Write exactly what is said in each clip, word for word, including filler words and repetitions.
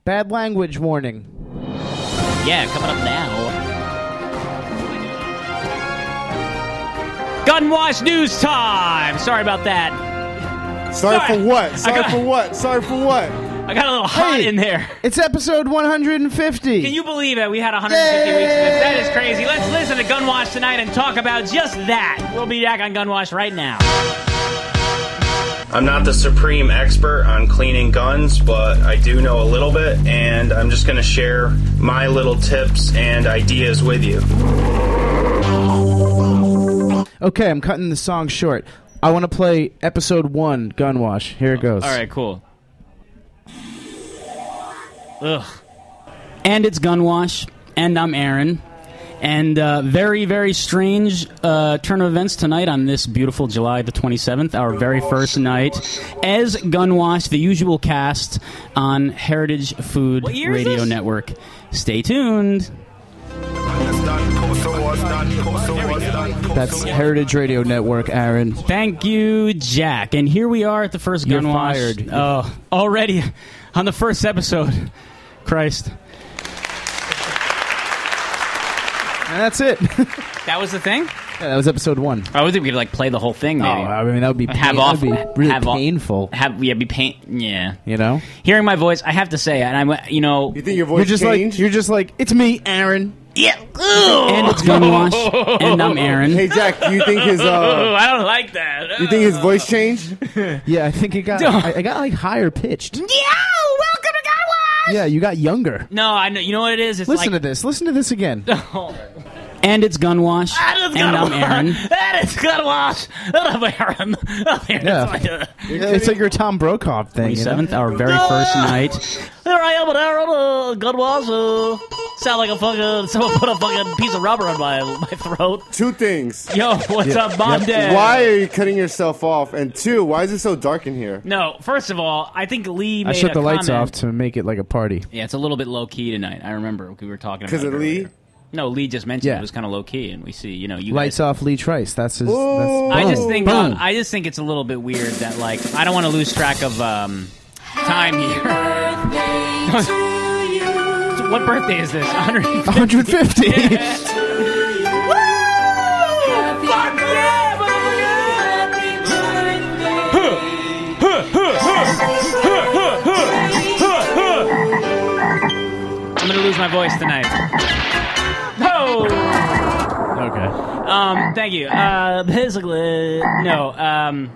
Bad language warning. Yeah, coming up now. Gunwash news time. Sorry about that. Sorry, Sorry. for what? Sorry got- for what? Sorry for what? I got a little hot Hey. in there. It's episode one hundred fifty. Can you believe it? We had one hundred fifty weeks of this. That is crazy. Let's listen to Gunwash tonight and talk about just that. We'll be back on Gunwash right now. I'm not the supreme expert on cleaning guns, but I do know a little bit, and I'm just going to share my little tips and ideas with you. Okay, I'm cutting the song short. I want to play episode one, Gunwash. Here it goes. All right, cool. Ugh. And it's Gunwash, and I'm Aaron. And uh, very, very strange uh, turn of events tonight on this beautiful July the twenty-seventh, our very first night as Gunwash, the usual cast on Heritage Food What year is Radio this? Network. Stay tuned. That's Heritage Radio Network, Aaron. Thank you, Jack. And here we are at the first You're Gunwash. fired. Oh, already on the first episode. Christ. And that's it. That was the thing? Yeah, that was episode one. I would think we could like play the whole thing. Maybe. Oh, I mean, that would be, pain- have that off. would be really have off- painful. Have yeah, be pain. Yeah, You know? hearing my voice, I have to say, and I'm you know, You think your voice You're just changed? like, you're just like, it's me, Aaron. yeah, and it's Gunwash, and I'm Aaron. Hey, Jack, do you think his Oh, uh, I don't like that. you think his voice changed? Yeah, I think it got, I, I got like higher pitched. Yeah, welcome to Gunwash. Yeah, you got younger. No, I know. You know what it is? It's Listen like, to this. Listen to this again. and it's Gunwash, Ah, and I'm Aaron. That is Gunwash, and I'm Aaron. Yeah. Yeah, it's like your Tom Brokaw thing. You know? twenty-seventh, our very first night. Here I am, at Aaron. Uh, Gunwash. Uh, sound like a fucking someone put a fucking piece of rubber on my my throat. Two things. Yo, what's up, Mom, Dad? Why are you cutting yourself off? And two, why is it so dark in here? No, first of all, I think Lee made I shut a the lights comment. off to make it like a party. Yeah, it's a little bit low key tonight. I remember we were talking about Because it of Lee? earlier. No, Lee just mentioned Yeah. it was kind of low key, and we see, you know, you Lights guys. off Lee Trice. That's his. Ooh. That's, I boom. just think uh, Boom. I just think it's a little bit weird that like I don't want to lose track of um, time here. So what birthday is this? one hundred fifty. one hundred fifty. Fuck yeah, I'm gonna lose my voice tonight. No. Okay. Um. Thank you. Uh. Basically, no. Um.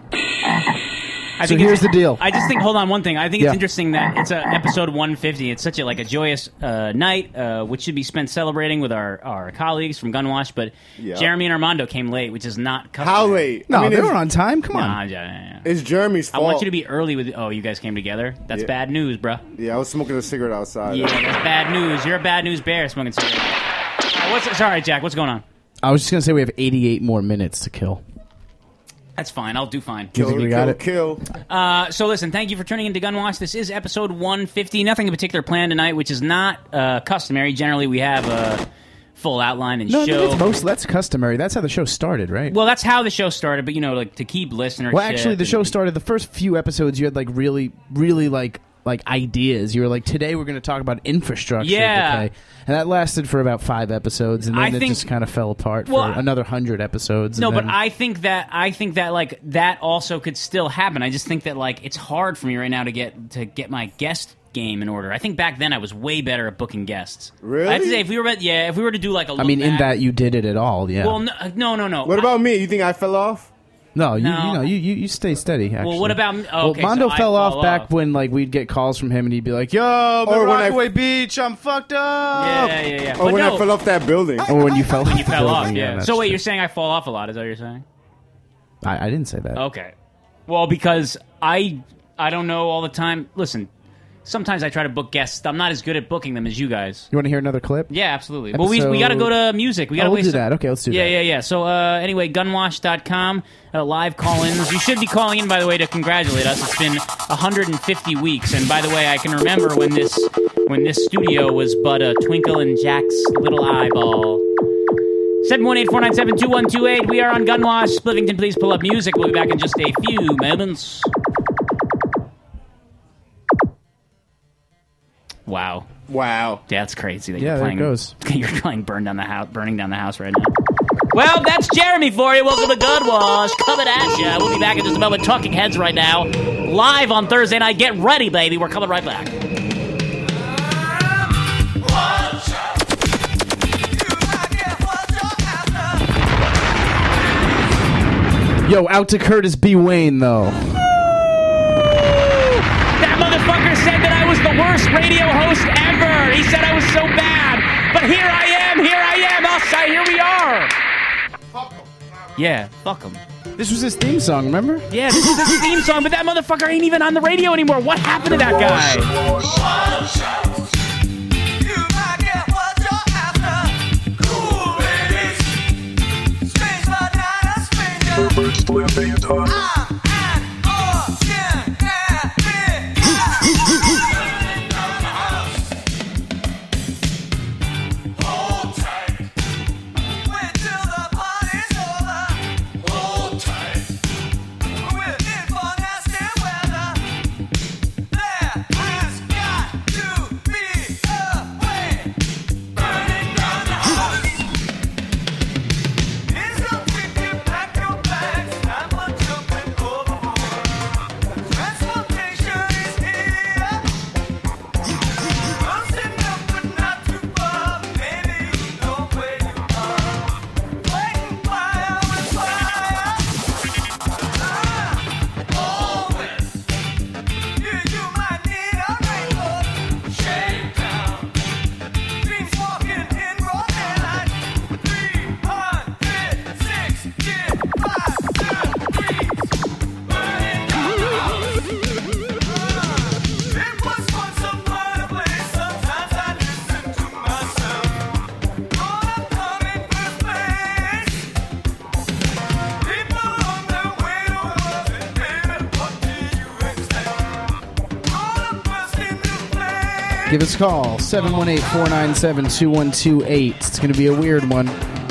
I So think here's it's- the deal. I just think. Hold on. One thing. I think it's Yeah. interesting that it's a episode one fifty. It's such a like a joyous uh, night, uh, which should be spent celebrating with our, our colleagues from Gunwash. But Yeah. Jeremy and Armando came late, which is not customary. How late? No, I mean, they it's, were on time. Come Nah, on. yeah, yeah, yeah. It's Jeremy's I fault. want you to be early with. Oh, you guys came together. That's Yeah. bad news, bruh. Yeah, I was smoking a cigarette outside. Yeah, that's bad news. You're a bad news bear smoking cigarettes. Uh, what's sorry, Jack? What's going on? I was just gonna say we have eighty-eight more minutes to kill. That's fine. I'll do fine. You Kill, think we kill, got it? kill. Uh, so listen, thank you for tuning into Gunwash. This is episode one fifty. Nothing in particular planned tonight, which is not uh, customary. Generally, we have a full outline and No, show. that's most. That's customary. That's how the show started, right? Well, that's how the show started, but you know, like to keep listeners. Well, actually, the show started. The first few episodes, you had like really, really like like ideas. You were like, today we're going to talk about infrastructure. Yeah. Okay. And that lasted for about five episodes, and then I it think- just kind of fell apart Well, for another hundred episodes. No, and but then- I think that I think that like that also could still happen. I just think that like it's hard for me right now to get to get my guest game in order. I think back then I was way better at booking guests. Really? I have to say if we were yeah, if we were to do like a I look mean, in back- that you did it at all. Yeah. well no no no no. What about me? You think I fell off? no, you, No. you know, you, you you stay steady. Actually. Well, what about me? Oh, okay, well, Mondo so I fell off fall back off. when like we'd get calls from him, and he'd be like, "Yo, I'm Or at when I- Rockaway Beach. I'm fucked up." Yeah, yeah, yeah. Or But when no, I fell off that building? Or when you fell. you fell off. Yeah. that's So wait, true. you're saying I fall off a lot? Is that what you're saying? I, I didn't say that. Okay. Well, because I I don't know all the time. Listen, sometimes I try to book guests. I'm not as good at booking them as you guys. You want to hear another clip? Yeah, absolutely. Well, we we Episode- got to go to music. We got to Oh, we'll waste do some- that. Okay, let's do yeah, that. Yeah, yeah, So uh, anyway, gunwash dot com, uh, live call-ins. You should be calling in, by the way, to congratulate us. It's been one hundred fifty weeks, and by the way, I can remember when this when this studio was but a twinkle in Jack's little eyeball. seven one eight, four nine seven, two one two eight. We are on Gunwash. Splivington, please pull up music. We'll be back in just a few moments. Wow. Wow. That's crazy. That Yeah, you're there playing, it goes. You're playing burn down the house, burning down the house right now. Well, that's Jeremy for you. Welcome to Gun Wash. Coming at you. We'll be back in just a moment. Talking Heads right now. Live on Thursday night. Get ready, baby. We're coming right back. Yo, out to Curtis B. Wayne, though. That motherfucker said that I was the worst radio host ever. He said I was so bad. But here I am. Here I am. Outside. Here we are. Yeah, fuck him. This was his theme song, remember? Yeah, this is his theme song, but that motherfucker ain't even on the radio anymore. What happened to that guy? Give us a call, seven one eight, four nine seven, two one two eight. It's going to be a weird one.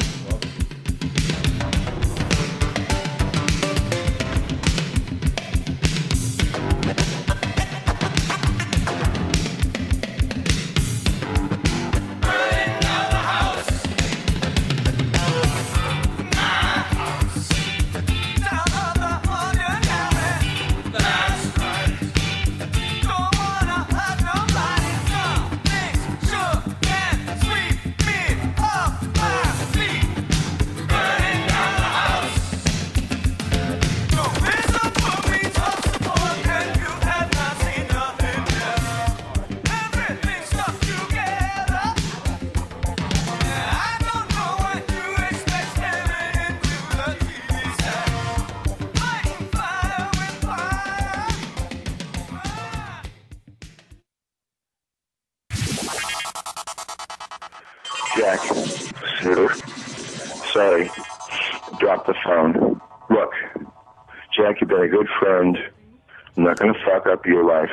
Jack, Sir, sorry, drop the phone. Look, Jack, you've been a good friend. I'm not going to fuck up your life.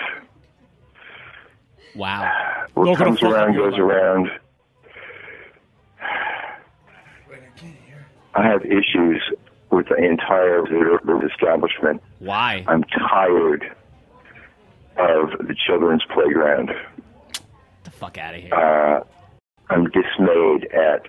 Wow. What Not gonna comes fuck around up your goes life. around. I have issues with the entire establishment. Why? I'm tired of the children's playground. Get the fuck out of here. Uh, I'm dismayed at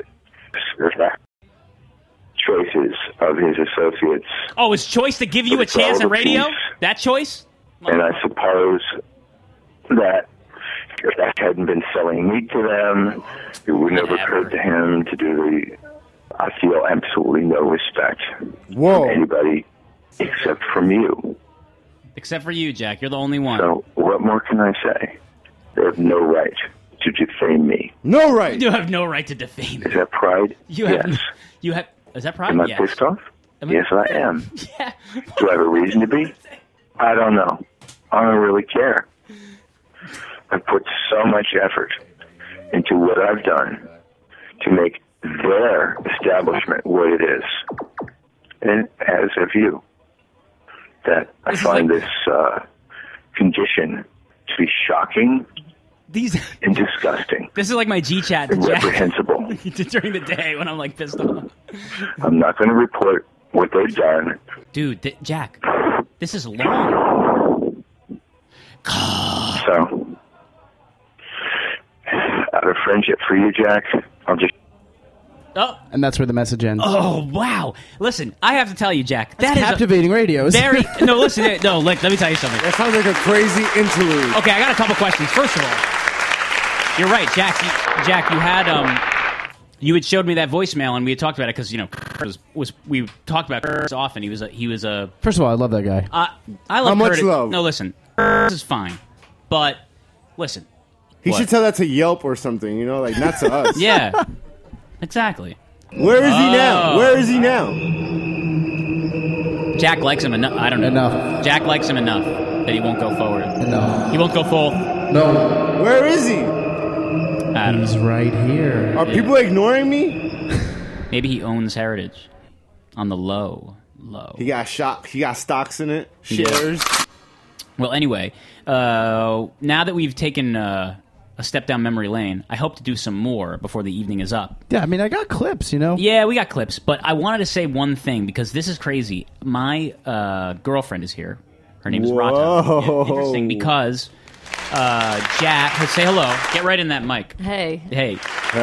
choices of his associates. Oh, is choice to give you a But for chance all at the radio? peace. That choice? And I suppose that if that hadn't been selling meat to them, it would never Whatever. occurred to him to do the... I feel absolutely no respect Whoa. from anybody except from you. Except for you, Jack. You're the only one. So what more can I say? They have no right to defame me. No right. You have no right to defame Is me. that pride? You have. Yes. You have. Is that pride? Am I Yes. pissed off? Am I- Yes, I am. Yeah. Do I have a reason to be? I don't know. I don't really care. I've put so much effort into what I've done to make their establishment what it is. And as have you. That I This is find like- this uh, condition to be shocking These. and disgusting This is like my G chat to and Jack reprehensible. during the day when I'm like pissed off. I'm not going to report what they've done. Dude, th- Jack, this is long. So, of friendship for you, Jack. I'll just. Oh, And that's where the message ends. oh, wow! Listen, I have to tell you, Jack, that is a Captivating radio. isn't very it? no. Listen, no. Look, let me tell you something. That sounds like a crazy interlude. Okay, I got a couple questions. First of all, you're right, Jack. You, Jack, you had um, you had showed me that voicemail, and we had talked about it because you know was, was we talked about Curtis often. He was a, he was a. First of all, I love that guy. Uh, I love How much Curtis. love? No, listen, Curtis is fine, but listen, He What? should tell that to Yelp or something, you know, like not to us. yeah, exactly. Where is he now? Oh. Where is he now? Jack likes him enough. I don't know. Enough. Jack likes him enough that he won't go forward. No. He won't go full. No. Where is he? I don't He's know. right here. Are people ignoring me? Maybe he owns Heritage on the low, low. He got shot. He got stocks in it. Yeah. Shares. Well, anyway, uh, now that we've taken uh, a step down memory lane, I hope to do some more before the evening is up. Yeah, I mean, I got clips, you know? Yeah, we got clips, but I wanted to say one thing because this is crazy. My uh, girlfriend is here. Her name is Rata. Whoa. Yeah, interesting because uh, Jack, say hello. Get right in that mic. Hey. Hey.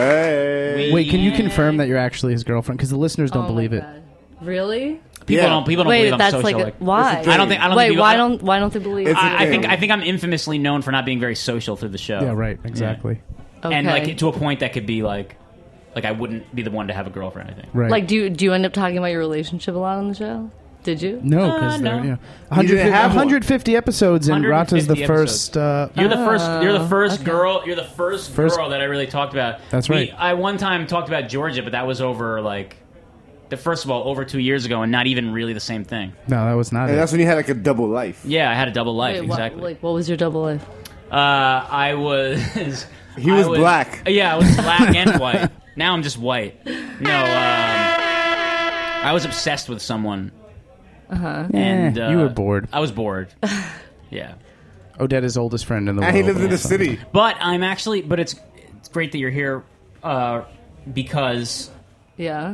Hey. Wait, can you confirm that you're actually his girlfriend? Because the listeners don't Oh believe my it. God. Really? People Yeah. don't. People don't Wait, believe I'm that's social. like, a, like- why? It's a I don't think. I don't Wait, think people, why I don't why don't they believe? It's a I, I think. thing. I think I'm infamously known for not being very social through the show. Yeah, right. Exactly. Okay. And like to a point that could be like, like I wouldn't be the one to have a girlfriend. I think. Right. Like, do you, do you end up talking about your relationship a lot on the show? Did you? no, Uh, because no. they're, yeah. You one hundred fifty, didn't have one. one hundred fifty episodes, and one hundred Rata's the fifty first. Uh, You're the first. You're the first okay. girl. You're the first, First- girl that I really talked about. That's We- right. I one time talked about Georgia, but that was over like, the first of all over two years ago, and not even really the same thing. no, that was not And it. that's when you had like a double life. Yeah, I had a double life. Wait, what- exactly. like, what was your double life? uh, I was. He I was black. Yeah, I was black and white. Now I'm just white. No, um, I was obsessed with someone. Uh-huh. And Eh, uh, you were bored. I was bored. Yeah. Odeta's oldest friend in the And world. he lives in the also. city. But I'm actually, but it's it's great that you're here, uh, because Yeah.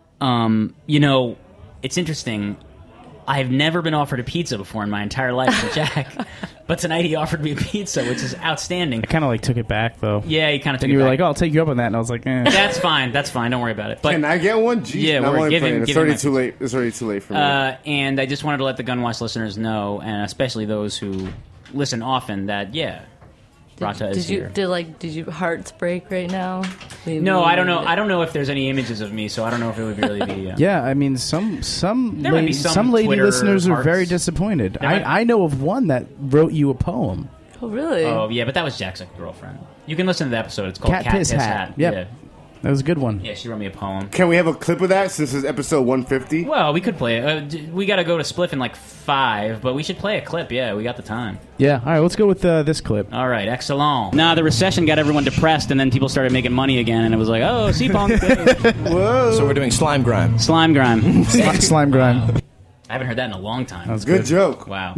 um, you know, it's interesting. I've never been offered a pizza before in my entire life from Jack, but tonight he offered me a pizza, which is outstanding. I kind of like took it back though. Yeah, he kind of took And it you were back. like, "Oh, I'll take you up on that," and I was like, eh. That's fine. That's fine. Don't worry about it. But Can I get one? Jeez, Yeah, no, I'm we're only giving- playing. It's giving already my- too late. It's already too late for me. Uh, and I just wanted to let the Gunwash listeners know, and especially those who listen often, that yeah, Did, Rata did is you here. did like did you hearts break right now? Maybe No, I don't know. you- I don't know if there's any images of me, so I don't know if it would really be. Uh, Yeah, I mean, some some There might be lady, some some lady Twitter listeners are hearts. very disappointed. There might- I, I know of one that wrote you a poem. Oh really? Oh yeah, but that was Jack's girlfriend. You can listen to the episode. It's called Cat Cat, Piss Hat. Yep. Yeah. That was a good one. Yeah, she wrote me a poem. Can we have a clip of that since it's episode one fifty? Well, we could play it. Uh, d- we got to go to Spliff in like five, but we should play a clip. Yeah, we got the time. Yeah. All right, let's go with uh, this clip. All right, excellent. Nah, the recession got everyone depressed, and then people started making money again, and it was like, oh, C-Punk. Whoa. So we're doing slime grime. Slime grime. Sli- Slime grime. I haven't heard that in a long time. That was Good good. joke. Wow.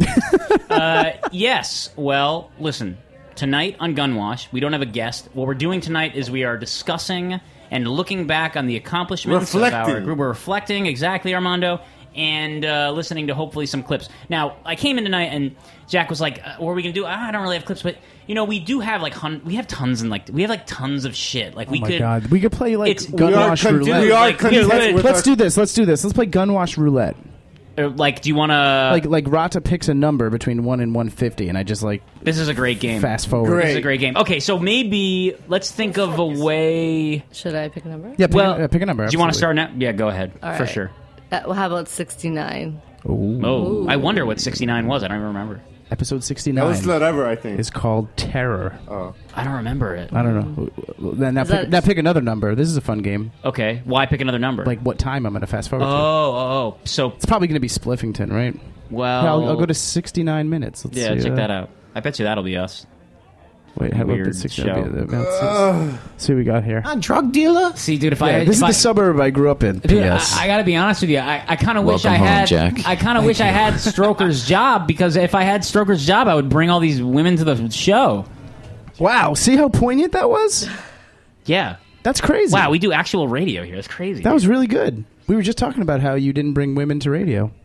uh, yes. Well, listen. Tonight on Gunwash, we don't have a guest. What we're doing tonight is we are discussing and looking back on the accomplishments of our Reflecting. group. We're reflecting, exactly, Armando, and uh, listening to hopefully some clips. Now, I came in tonight and Jack was like, uh, "What are we gonna do?" I don't really have clips, but you know, we do have like hun- we have tons and like we have like tons of shit. Like we Oh my could. god, we could play like It's- we are Gunwash con- roulette. we are Like, content here, let- with Let's our- do this. Let's do this. Let's play Gunwash roulette. uh, like, do you want to? Like like Rata picks a number between one and one fifty, and I just like This is a great game. fast forward. Great. This is a great game. Okay, so maybe let's think of a way. Should I pick a number? Yeah, pick, Well, a, uh, pick a number. Do you want to absolutely. start now? Yeah, go ahead. All For right. sure. Uh, well, how about sixty-nine? Ooh. Oh, I wonder what sixty-nine was. I don't even remember. Episode That was sixty-nine whatever, I think. is called Terror. I don't remember it. I don't know. Then now, Is pick, that- now pick another number. This is a fun game. Okay, why pick another number? Like what time I'm going to fast forward oh, to. oh, oh. So, It's probably going to be Spliffington, right? well, Yeah, I'll, I'll go to sixty-nine minutes. Let's yeah, see, check uh, that out. I bet you that'll be us. Wait, how about Weird the sixty-nine? show. About six. See what we got here. A drug dealer? See, dude, if Yeah, I this is if the I, suburb I grew up in. dude, P I, S. I got to be honest with you. I, I kind of wish Welcome I home, had. Jack. I kind of wish I had Stroker's job because if I had Stroker's job, I would bring all these women to the show. Wow, see how poignant that was? Yeah. That's crazy. Wow, we do actual radio here. That's crazy. That was really good. We were just talking about how you didn't bring women to radio.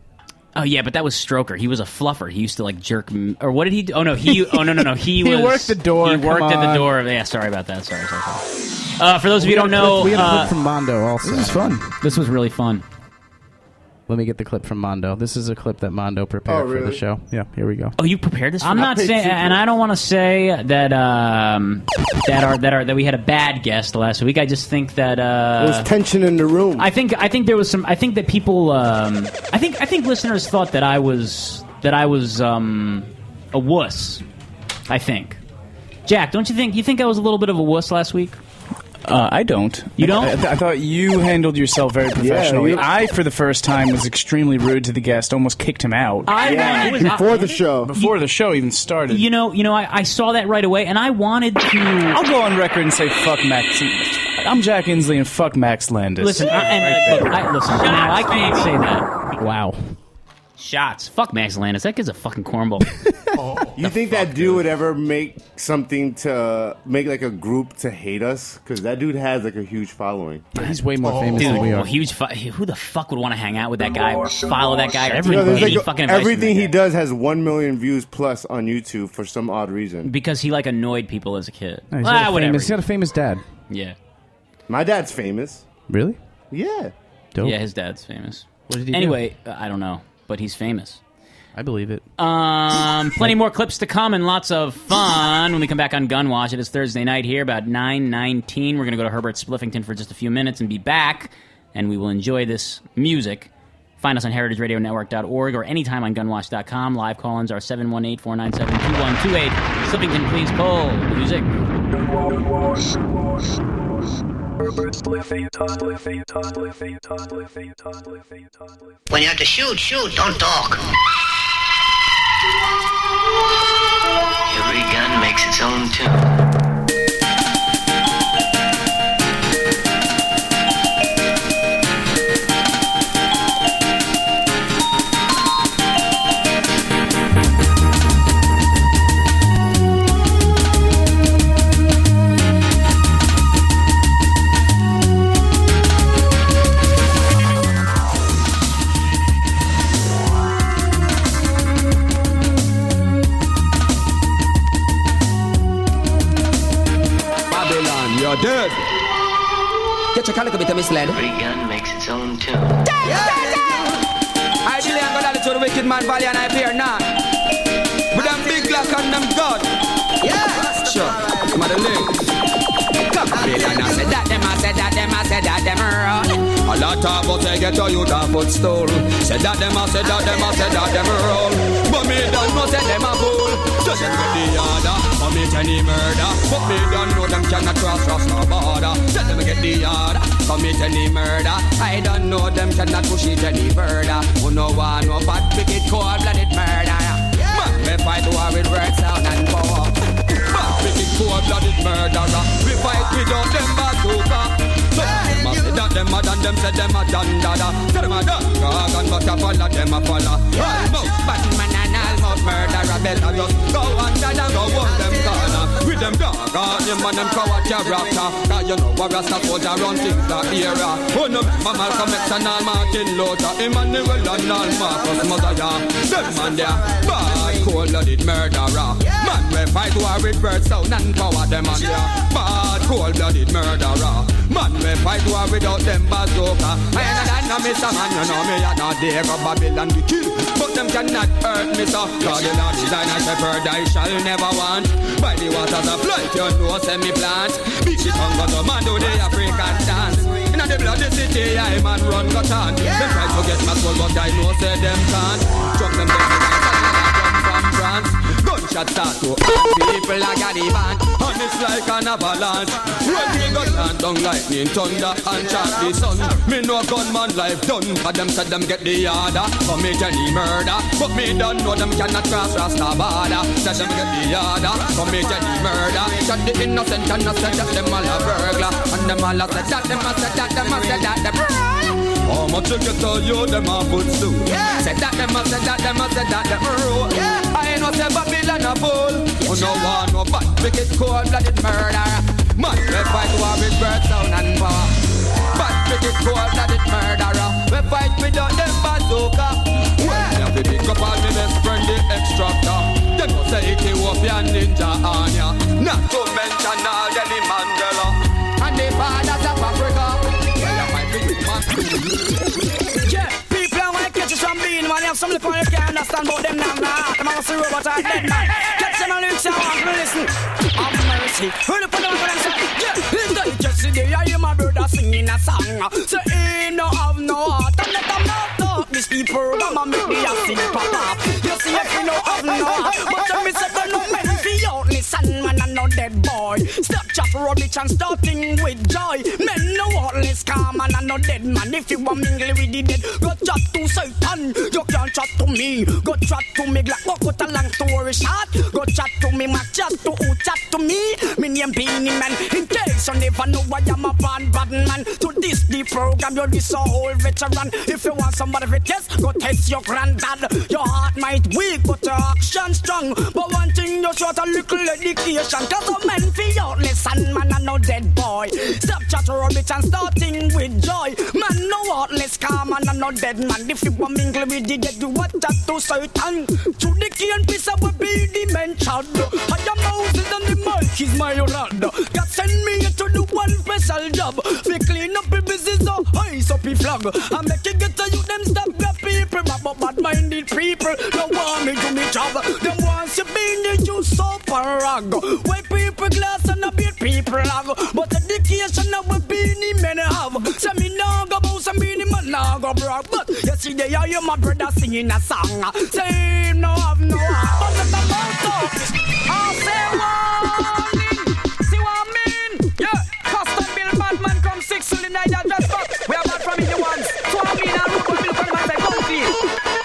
Oh yeah, but that was Stroker. He was a fluffer. He used to like jerk. M- or what did he do? Oh no, he. Oh no, no, no. He, He was. worked the door, He come worked at the on. door. Yeah, sorry about that. Sorry, sorry. sorry. Uh, for those of you who don't know, we had a clip uh, from Mondo also. This was fun. This was really fun. Let me get the clip from Mondo. This is a clip that Mondo prepared Oh, for the really? show. Yeah, here we go. oh, you prepared this? For I'm me? not paid saying, two and I don't want to say that um, that are that are that we had a bad guest last week. I just think that uh, There was tension in the room. I think I think there was some. I think that people. Um, I think I think listeners thought that I was that I was um, a wuss. I think. Jack, don't you think? You think I was a little bit of a wuss last week? Uh, I don't. You don't? I, th- I thought you handled yourself very professionally. you- I, for the first time, was extremely rude to the guest. Almost kicked him out I yeah, wanted, before the show. before the show even started. You know, you know, I, I saw that right away, and I wanted to I'll go on record and say fuck Max. I'm Jack Inslee and fuck Max Landis. listen. I, and look, I, listen. Now, I can't say that. Wow. Shots. Fuck Max Landis. That kid's a fucking cornball. You think that dude would ever make something to make like a group to hate us? Because that dude has like a huge following. He's way more famous Dude, than we well, are. huge. Fu- who the fuck would want to hang out with that guy or follow that guy? Or You know, there's take any like fucking advice from everything that he guy? does has one million views plus on YouTube for some odd reason. Because he like annoyed people as a kid. No, he's, ah, got a whatever. famous, he's got a famous dad. Yeah, My dad's famous. Really? Yeah. Dope. yeah. His dad's famous. What did he do? Anyway, uh, I don't know, but he's famous. I believe it. Um, plenty more clips to come and lots of fun when we come back on Gunwash. It is Thursday night here, about nine nineteen. We're going to go to Herbert Spliffington for just a few minutes and be back, and we will enjoy this music. Find us on heritage radio network dot org or anytime on gunwash dot com. Live call-ins are seven one eight, four nine seven, two one two eight. Spliffington, please pull music. When you have to shoot, shoot, don't talk. Every gun makes its own tune. You're dead. Get your calico bit of misled. Every gun makes its own tune. I really am gonna to the wicked man valley and I appear not. With them big lock and them gun. Yeah. Sure. Come on the link. Come on, Bill, and I said that, them, I said that, them, I said that, them, run. A lot of us they get a youth a footstool. Said that, them, I said that, them, I said that, them, roll. But me don't know, said them a fool. Just them get the order, commit any murder. But me don't know them cannot cross, cross no border. Said them get the order, commit any murder. I don't know them cannot push it any further. Who no one, no bad, wicked, cold-blooded murder. Man, we fight war with words, sound and power. Wicked cold-blooded murderer. We fight without them bazooka. So them a say that them a done, them say them a done dada. Say them a done dragon, but a follow them a follow. Almost Batman and almost murderer. Better just go under them, go on them corner. With them dog, them and them coward character. Cause you know a Rasta soldier run things that era. Oh no, Malcolm X and all Martin Luther, Emmanuel and all Marcus Mosiah. Them man there, bad cold-blooded murderer. Man we fight war with birds. Sound and power them on there. Bad, cold-blooded murderer. Man, we fight war without them bazooka. I ain't a no Mister Man, you know me, I not there go Babylon we kill. But them cannot hurt me, so. Cause the Lord design a shepherd I shall never want. By the waters of life, you know, send me plant. Big shit hunger to man do the African dance. In the bloody city, I man run got on. Them try to get my soul, but I know say them can't. Drop them down, from France. Gunshot start to people like a divan. And it's like an avalanche. When we got land down lightning, thunder and chant the sun. Me no gunman life done. But them said them get the order, commit any murder. But me don't know them cannot cross Rasta border. Said them get the order, commit any murder. Shot the innocent and I said that them all a burglar. And them all a said that, them a said that, them a said that, them how much you get to you, them a put through. Yeah. Said that, them a said that, them a said that, them rule. Yeah. I ain't no say Babylon a fool. Who no one, no bad, wicked, cold-blooded murderer. Man, we fight war with bird sound and power. Bad, wicked, cold-blooded murderer. We fight without them bazooka. Well, them Not to mention all Nelly Mandela and the fathers of Africa. Well, I might be man. Yeah, people are gonna catch you from being man. You have some look on you can't understand about them now. Nah, them are see robots are dead man. Catch them and lyrics and want to listen. Have mercy. When you put them on them say, yeah, listen. Yesterday I hear my brother singing a song. Say, ain't no have no heart and let them not talk. These people gonna make the acid pop off. You see if you no have no heart, but tell me say they no men fi out. Listen, man, I'm not dead boy. Stop chat rubbish and starting with joy. Men no heartless calm and I'm not dead man. If you want mingle with the dead, go chat to Satan. You can't chat to me. Go chat to me like go cut a long story short. Go chat to me, my chat to who chat to me. Me name Beanie Man. In case you never know why I'm a bad bad man. To this the program, you're this a whole veteran. If you want somebody to test, go test your granddad. Your heart might weak, but your action strong. But one thing you short a little education. Cause a man fi out, listen, man, I'm no dead boy. Stop chat rubbish and starting with joy. Man, no heartless calm, and I'm no dead man. If you want mingle with the dead, you want that to Satan. To the key and piece I will be the mentioned. I am Moses and the mic is my rod. God send me to do one special job. We clean up the business, so ice up the flag. I make it get to you, them stop the people. But bad-minded people don't want me to me job. Them wants you being the juice soap and rag. White people glass and a beat people lag. But education now we beanie men have. Say me now go bout some beanie man now go brag. But you see they hear my brother singing a song. Say him no have no heart. But let them out up. I say warning. See what I mean? Yeah. Custom bill bad man come six to the night and just fuck. We are bad from the ones. So I mean I root for bill for the man say come clean.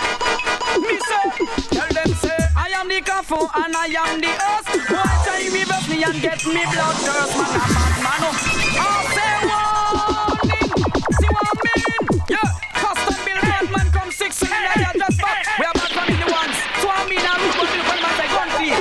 Me say, tell them say I am the Kafu and I am the earth. Why try me buff me and get me blood thirst? Man a bad man up. I say warning. See what I mean? Yeah. Custom bill bad man come six to the night and just fuck. We are bad from the ones. So I mean I root for bill for the man say come clean.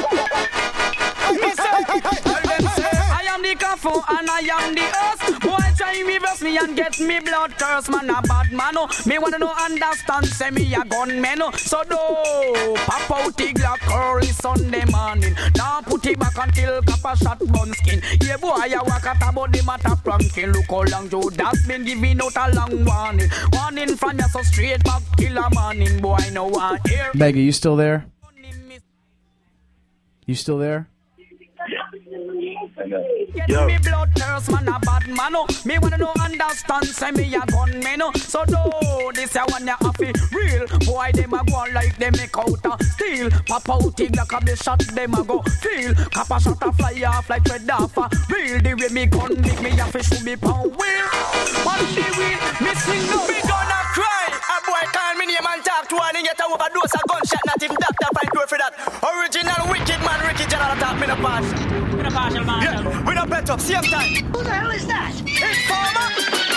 Me say, tell them say I am the Kafu and I am the earth. Why try me buff me and get me blood thirst? Man a bad man oh. Me wanna know understand say me a gunman oh. So do pop out the Glock early Sunday morning. Now put it back until copper shot bun skin. Yeah boy I walk out about the matter pranking. Look how long Joe that's been giving out a long warning. Warning from ya so straight back till a morning. Boy I know one here. Meg, are you still there? You still there? Get Yo. me blood thirst, man, a bad man, oh. Me wanna know understand, say me a gunman, oh. So do this a one ya happy real. Boy, them a go like them make out a steel. Pop out the Glock of the shot, them a go feel. Copper shot a fly off like red off a real. The way me gun make me a fish to be pound wheel. On the wheel, me sing no. Me gonna cry. A boy call me name and talk to one and get a overdose a gunshot. Not even doctor find cure for that. Original wicked man, Ricky General talk me no pass. Me no pass, man. Yeah, we don't bet up, same time. Who the hell is that? Informer.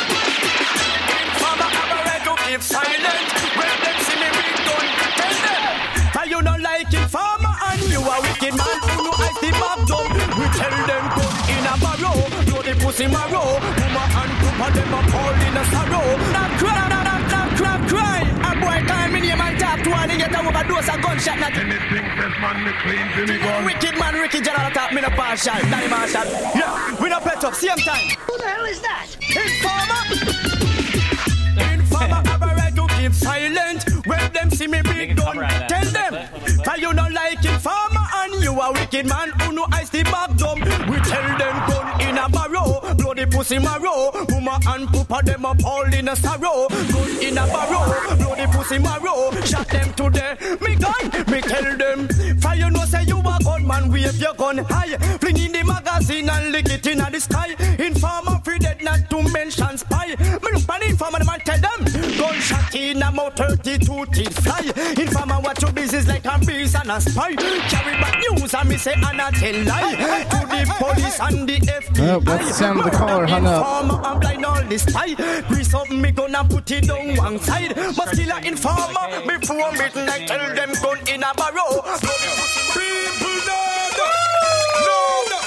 Informer have a right to keep silent. When them see me big gun, tell them. Cause you don't like Informer and you a wicked man who know I see back down. We tell them gun in a barrow. Blow the pussy marrow. Woman and group of them a fall in a sorrow. Not cry, not, not, not cry, cry. A boy call me name and talk to one and get a overdose a gunshot. Not anything says man me clean to me gun. Wicked man, Ricky General talk me no partial. Danny Marshall. Yeah, we don't pet up, same time. Who the hell is that? Informer. Informer have a right to keep silent. When them see me big gun, tell them. Cause you don't like Informer and you a wicked man who know I still back dumb. We tell them gun in a barrow. Blow the pussy marrow. Woman and poopa them up all in a sorrow. Gun in a barrow. Blow the pussy marrow. Shot them to death. Me gun, me tell them. For you know say you a gunman, wave your gun high. Fling in the magazine and lick it in the sky. Informer free dead not to mention spy. Me look an informer man tell them. Gunshot in a mouth thirty-two teeth fly. Informer watch your business like a beast and a spy. Carry back news and me say and a tell lie. To the police and the F B I. Oh, that's the sound of the caller hung up. Informer I'm blind all this time. Grease up me gonna put it down one side. But still a informer before midnight tell them gun in a barrow. People know no.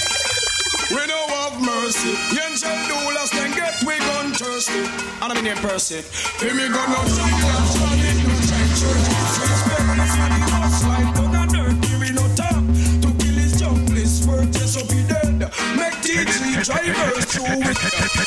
We don't have mercy. Angel doulas can get we gun thirsty. And I'm in here Percy. Hear me gun no shine and shine in no church. Respect this man no slide on the dirt. Here we no talk. To kill his jump list work just so G drivers through it.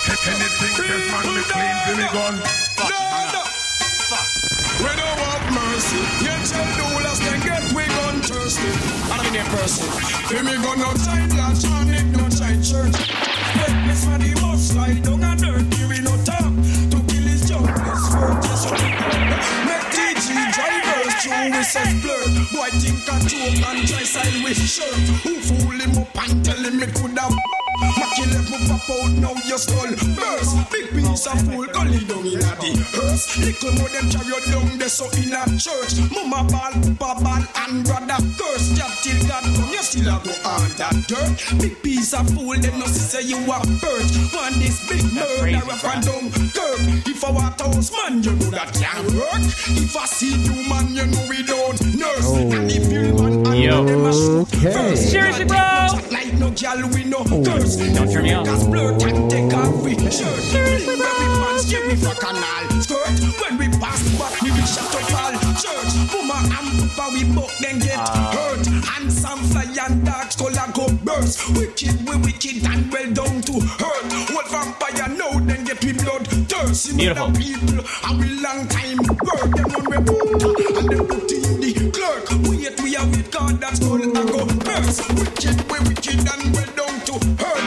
No, no. We don't have mercy. You tell the rulers can get we gun thirsty. And I'm in a person. Feel me gun outside lodge and it no child church. Witness for the bus slide down and dirt. Here we no talk. To kill his jobless for just make T G drivers through with such blur. Boy think a joke and try side with shirt. Who fool him up and tell him it could have Mackie left me pop out, now your skull burst. Big piece of fool, gully down in a the hearse. Little more them carry you down there so in a church. Mama ball, papa ball, and brother curse. Job till God come, you still a go on that dirt. Big piece of fool, them no say you a bird. Want this big murder up and down curb. If I want house man, you know that can't work. If I see you man, you know we don't nurse. Oh. And if you man, Yo. Okay. Seriously, bro. Like no girl, we no curse. Don't turn me off. Blur can take off we shirt. Seriously, bro. When we pass, give me for canal skirt. When we pass, back we be shut up all church. Puma and papa we both then get uh. hurt. Handsome fly and dark color go burst. Wicked, we wicked and well down to hurt. What vampire now then get me blood thirst. You know the people and we long time work. Them on we book and them put in the clerk. We yet we are with God that's skull and go burst. Wicked, we wicked and well down to hurt.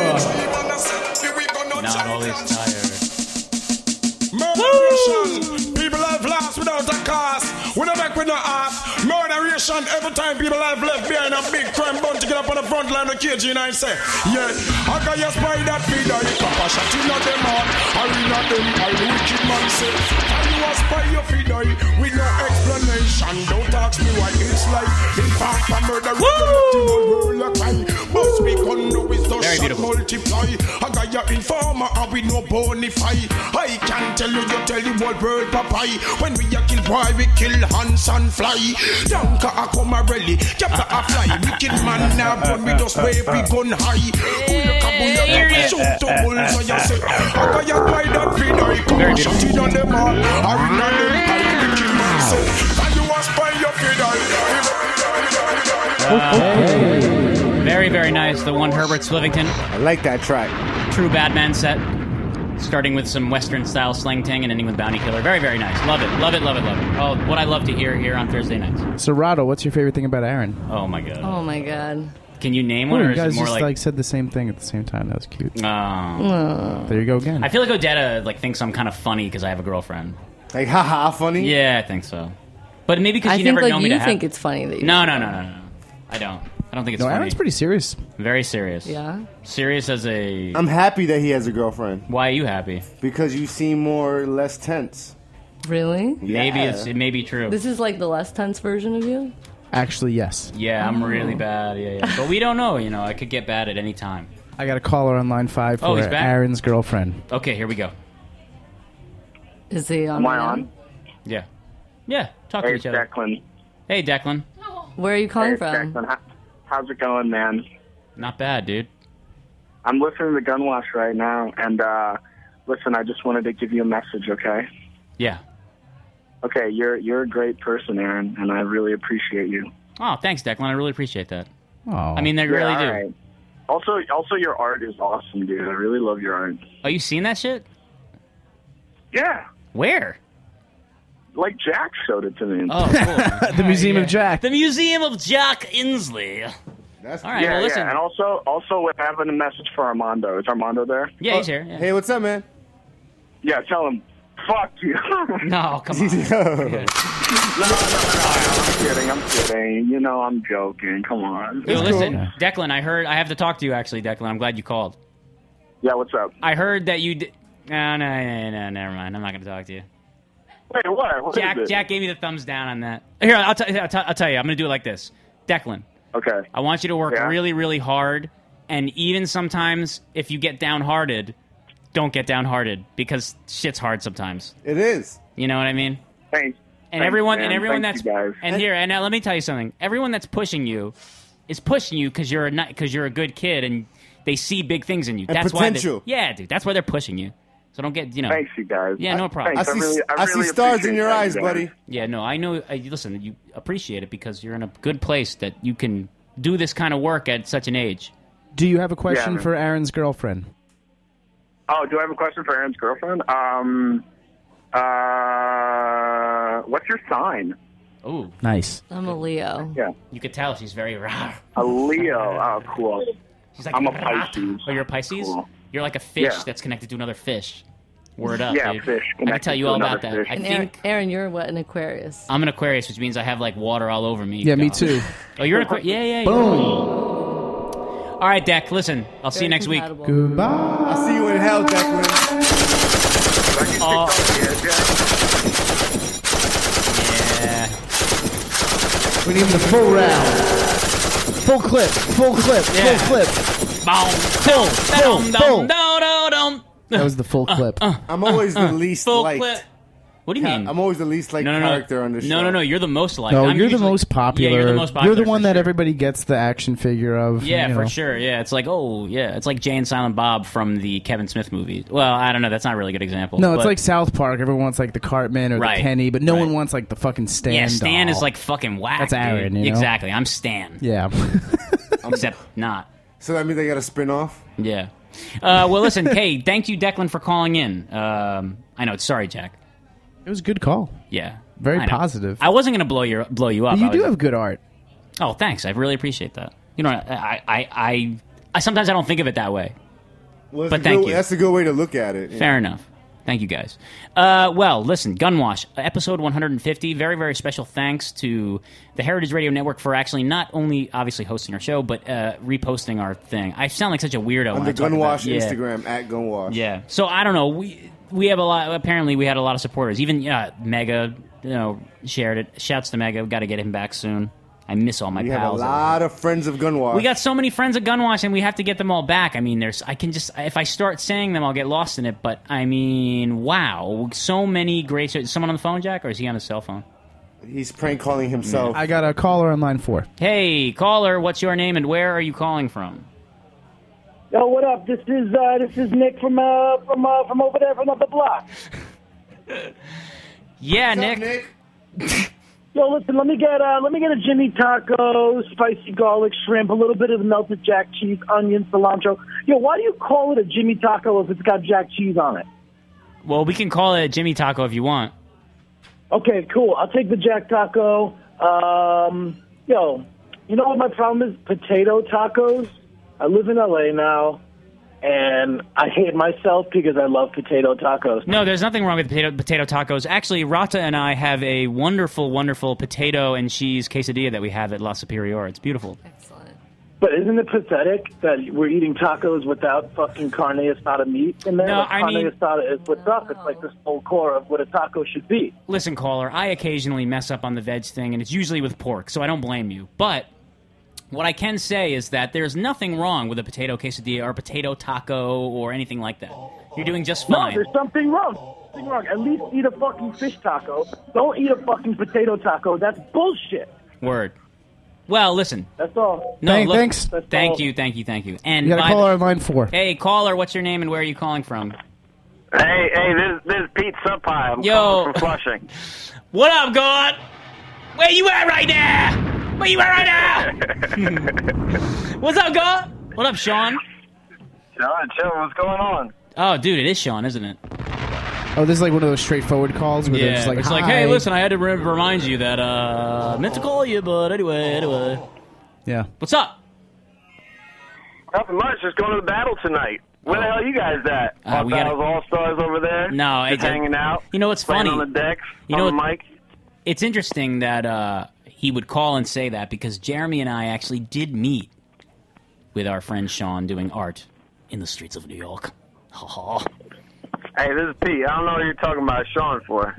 Not always tired. Murderation. People have lost without a cause. We don't make with no half. Murderation. Every time people have left behind a big crime bun to get up on the front line of K G nine say, yeah, I got your spy that feeder. You pop a shot in at them heart. I read at them. I the wicked man say, how you a spy your feeder with no explanation. Don't ask me why it's like in fact a murder. Woo! Must be gonna with the shot multiply. I got your informer and we no bonify. I can tell you, you tell the whole world papai. When we a kill boy, we kill hands and fly. Down ka a come a rally, chapter a fly. Wicked man now run we just wave we gun high. Booyaka booyaka, shoot to bulls so you say. I got your boy that feed I come shot in on them all. I win on them, I wicked man say. Can you a spy your feed I? Very, very nice. The one Herbert Swivington. I like that track. True Batman set. Starting with some Western-style slang tang and ending with Bounty Killer. Very, very nice. Love it. Love it, love it, love it. Oh, what I love to hear here on Thursday nights. Serato, what's your favorite thing about Aaron? Oh, my God. Oh, my God. Can you name one, oh, or you is guys it more just, like... like said the same thing at the same time. That was cute. Oh. Oh. There you go again. I feel like Odetta like thinks I'm kind of funny because I have a girlfriend. Like, haha, funny? Yeah, I think so. But maybe because I you think, never like, know me you to have... think it's funny that you No, no, no, no, no. I don't. I don't think it's no, funny. Aaron's pretty serious. Very serious. Yeah? Serious as a... I'm happy that he has a girlfriend. Why are you happy? Because you seem more less tense. Really? Maybe Yeah. it's it may be true. This is like the less tense version of you? Actually, yes. Yeah, I'm really bad. Yeah, yeah. But we don't know. You know, I could get bad at any time. I got a caller on line five Oh, for he's back? Aaron's girlfriend. Okay, here we go. Is he on? Am I right now? on? Yeah. Yeah, talk Hey, to each other. Declan. Hey, Declan. Where are you calling Hey, from? Declan. How, how's it going, man? Not bad, dude. I'm listening to Gunwash right now, and uh, listen, I just wanted to give you a message, okay? Yeah. Okay, you're you're a great person, Aaron, and I really appreciate you. Oh, thanks, Declan. I really appreciate that. Oh. I mean, they Yeah, really all do. right. Also, also, your art is awesome, dude. I really love your art. Oh, you seen that shit? Yeah. Where? Like Jack showed it to me. Oh, cool. The Museum yeah. of Jack. The Museum of Jack Inslee. That's All right, yeah, well, listen. yeah, and also, also, we're having a message for Armando. Is Armando there? Yeah, he's here. Yeah. Hey, what's up, man? Yeah, tell him, fuck you. No, come on. no, no, no, no, I'm kidding, I'm kidding. You know, I'm joking. Come on. Yo, listen, Declan, I heard... I have to talk to you, actually, Declan. I'm glad you called. Yeah, what's up? I heard that you... D- no, no, no, no, never mind. I'm not going to talk to you. Wait, what? What Jack, is it? Jack gave me the thumbs down on that. Here, I'll, t- I'll, t- I'll tell you. I'm going to do it like this. Declan. Okay. I want you to work Yeah. really, really hard, and even sometimes, if you get downhearted, don't get downhearted, because shit's hard sometimes. It is. You know what I mean? Thanks. And Thanks, everyone, man. and everyone Thank that's, you guys. and here, and now let me tell you something. Everyone that's pushing you is pushing you because you're a because you're a good kid, and they see big things in you. And That's potential. why. They, yeah, dude. That's why they're pushing you. So don't get you know. Thanks, you guys. Yeah, no problem. Thanks. I see, really, I I really see stars appreciate in your that, eyes, guys. buddy. Yeah, no, I know. Uh, listen, you appreciate it because you're in a good place that you can do this kind of work at such an age. Do you have a question Yeah, man. for Aaron's girlfriend? Oh, do I have a question for Aaron's girlfriend? Um, uh, what's your sign? Ooh. Nice. I'm a Leo. Yeah. You could tell she's very rah. A Leo. Oh, cool. She's like, I'm a "Rah." Pisces. Oh, you're a Pisces? Cool. You're like a fish Yeah. that's connected to another fish. Word up, Yeah, dude. fish I can connected tell you to all about another that. fish. I And think Aaron, Aaron, you're what, an Aquarius? I'm an Aquarius, which means I have like water all over me. Yeah, me God. too. Oh, you're an Aquarius? Yeah, yeah. Boom. All right, Deck. Listen, I'll see you next week. Goodbye. I'll see you in hell, Declan. Oh. Yeah. Yeah. We need the full round. Full clip. Full clip. Yeah. Full clip. Boom. Full. Full. Dum, Full. dum, dum, dum. That was the full clip. I'm always the least Full liked. clip. What do you mean? I'm always the least liked No, no, no. character on the show. No, no, no. You're the most liked. No, I'm you're the usually- most popular. Yeah, you're the most popular. You're the one for that sure. everybody gets the action figure of. Yeah, you for know. sure. Yeah, it's like, oh, yeah, it's like Jay and Silent Bob from the Kevin Smith movie. Well, I don't know. That's not a really good example. No, it's but- like South Park. Everyone wants like the Cartman or Right. the Kenny, but no Right. one wants like the fucking Stan. yeah, Stan doll. is like fucking whack. That's Aaron, dude. you know? Exactly. I'm Stan. Yeah. Except not. So that means they got a spin-off? Yeah. Uh, well, listen, hey, thank you, Declan, for calling in. Um, I know. Sorry, Jack. It was a good call. Yeah. Very I know. positive. I wasn't going to blow your blow you up. But you I do was- have good art. Oh, thanks. I really appreciate that. You know, I, I, I, I sometimes I don't think of it that way. Well, that's But a thank good, you. That's a good way to look at it. Fair enough. Thank you, guys. Uh, well, listen, Gunwash, episode one hundred fifty. Very, very special thanks to the Heritage Radio Network for actually not only obviously hosting our show, but uh, reposting our thing. I sound like such a weirdo On when the I talk about Gunwash yeah. Instagram, at Gunwash. Yeah. So I don't know. We we have a lot. Apparently, we had a lot of supporters. Even yeah, Mega, you know, shared it. Shouts to Mega. Got to get him back soon. I miss all my We have a pals. lot of friends of Gunwash. We got so many friends at Gunwash, and we have to get them all back. I mean, there's. I can just if I start saying them, I'll get lost in it. But I mean, wow, so many great. Is someone on the phone, Jack, or is he on his cell phone? He's prank calling himself. I got a caller on line four. Hey, caller, what's your name and where are you calling from? Yo, what up? This is uh, this is Nick from uh, from uh, from over there from up the block. Yeah, What's up, Nick. Nick? Yo, listen, let me get uh, let me get a Jimmy taco, spicy garlic shrimp, a little bit of the melted jack cheese, onion, cilantro. Yo, why do you call it a Jimmy taco if it's got jack cheese on it? Well, we can call it a Jimmy Taco if you want. Okay, cool. I'll take the jack taco. Um, yo, you know what my problem is? Potato tacos. I live in L A now, and I hate myself because I love potato tacos. No, there's nothing wrong with potato, potato tacos. Actually, Rata and I have a wonderful, wonderful potato and cheese quesadilla that we have at La Superior. It's beautiful. Excellent. But isn't it pathetic that we're eating tacos without fucking carne asada meat in there? No, like, I carne mean- asada is what's up. It's like this whole core of what a taco should be. Listen, caller, I occasionally mess up on the veg thing, and it's usually with pork, so I don't blame you. But what I can say is that there's nothing wrong with a potato quesadilla or a potato taco or anything like that. You're doing just No, fine. there's something wrong. Something wrong. At least eat a fucking fish taco. Don't eat a fucking potato taco. That's bullshit. Word. Well, listen. That's all. No, Thank- look, thanks. That's Thank all. you, thank you, thank you. And You got a by caller the- on line four. Hey, caller, what's your name and where are you calling from? Hey, hey, this, this is Pete Supie. I'm Yo. calling from Flushing. What up, God? Where you at right now? Where you at right now? What's up, God? What up, Sean? Sean, chill, what's going on? Oh, dude, it is Sean, isn't it? Oh, this is like one of those straightforward calls where they're Yeah, just like, it's Hi. like, hey, listen, I had to re- remind you that uh, I meant to call you, but anyway, anyway. Yeah. What's up? Nothing much, just going to the battle tonight. Where the hell are you guys at? Uh, All we gotta- Battles All-Stars over there? No, just it's a- hanging out? You know what's playing funny? on the decks, You know on the what- mic? It's interesting that uh, he would call and say that because Jeremy and I actually did meet with our friend Sean doing art in the streets of New York. Ha ha. Hey, this is Pete. I don't know what you're talking about Sean for.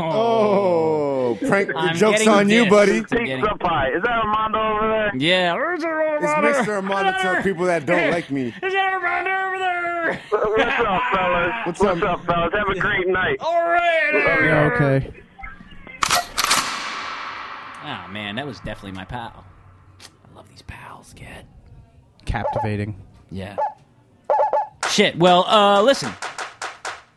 Oh, prank. The I'm joke's getting on you, this. buddy. I'm Pete getting- Supie. Is that Armando over there? Yeah. It's Mister Armando to people that don't like me. Is that Armando over there? What's up, fellas? What's What's up? up, fellas? Have a great night. All right. Yeah, okay. Oh, man, that was definitely my pal. I love these pals, kid. Captivating. Yeah. Shit. Well, uh, listen.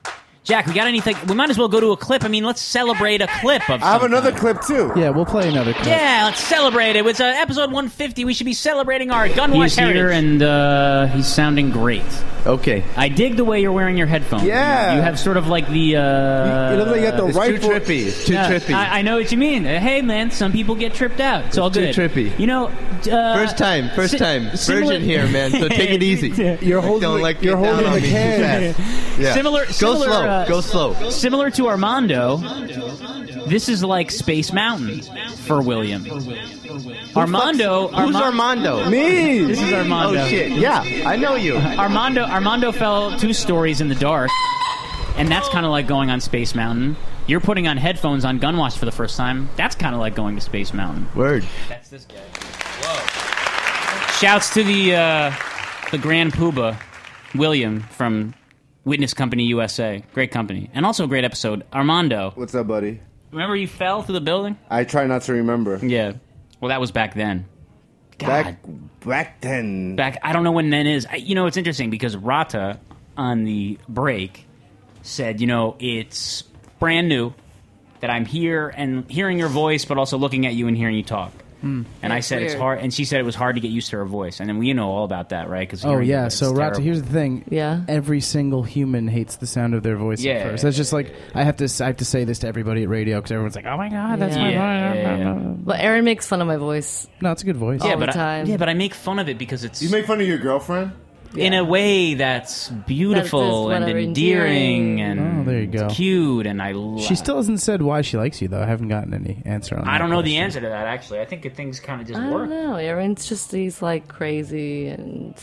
Jack, we got anything? We might as well go to a clip. I mean, let's celebrate a clip of. I have some another kind. clip too. Yeah, we'll play another clip. Yeah, let's celebrate it. It's uh, episode one fifty. We should be celebrating our Gunwash He's heritage. here and uh, he's sounding great. Okay. I dig the way you're wearing your headphones. Yeah. You have sort of like the... Uh, You look like you got the It's right too trippy. It's too Yeah, trippy. I, I know what you mean. Uh, Hey, man, some people get tripped out. It's all too good. trippy. You know... Uh, First time, first si- time. similar- Virgin here, man. So take it easy. You're holding, Don't the, like you're get down holding on the me too can. fast. Yeah. Similar, Go similar, slow. uh, Go slow. Similar to Armando, this is like Space Mountain for William. Armando, Who's Armando? Me. This is Armando. Oh shit! Yeah, I know you. Armando, Armando fell two stories in the dark, and that's kind of like going on Space Mountain. You're putting on headphones on Gunwash for the first time. That's kind of like going to Space Mountain. Word. That's this guy. Whoa. Shouts to the uh, the Grand Poobah, William from Witness Company U S A. Great company. And also a great episode. Armando. What's up, buddy? Remember you fell through the building? I try not to remember. Yeah. Well, that was back then. God. Back, back then. Back, I don't know when then is. I, you know, it's interesting because Rata on the break said, you know, it's brand new that I'm here and hearing your voice, but also looking at you and hearing you talk. Hmm. And I That's said it's weird. hard, and she said it was hard to get used to her voice. And then we know all about that, right? Cause Oh hearing yeah, it, so it's Rata, terrible. here's the thing. Yeah. Every single human hates the sound of their voice Yeah. at first. That's just like I have to I have to say this to everybody at radio because everyone's like, "Oh my god, that's Yeah. my Yeah, voice." yeah, yeah. But Aaron makes fun of my voice. No, it's a good voice. yeah, all but the time. I, yeah, but I make fun of it because it's You make fun of your girlfriend? in a way that's beautiful That is and whatever, endearing, endearing. and Oh, there you go. it's cute, and I. Lo- She still hasn't said why she likes you though. I haven't gotten any answer on that. I don't know the question. answer to that. Actually, I think things kind of just I work. don't know. Aaron's just, he's like crazy. And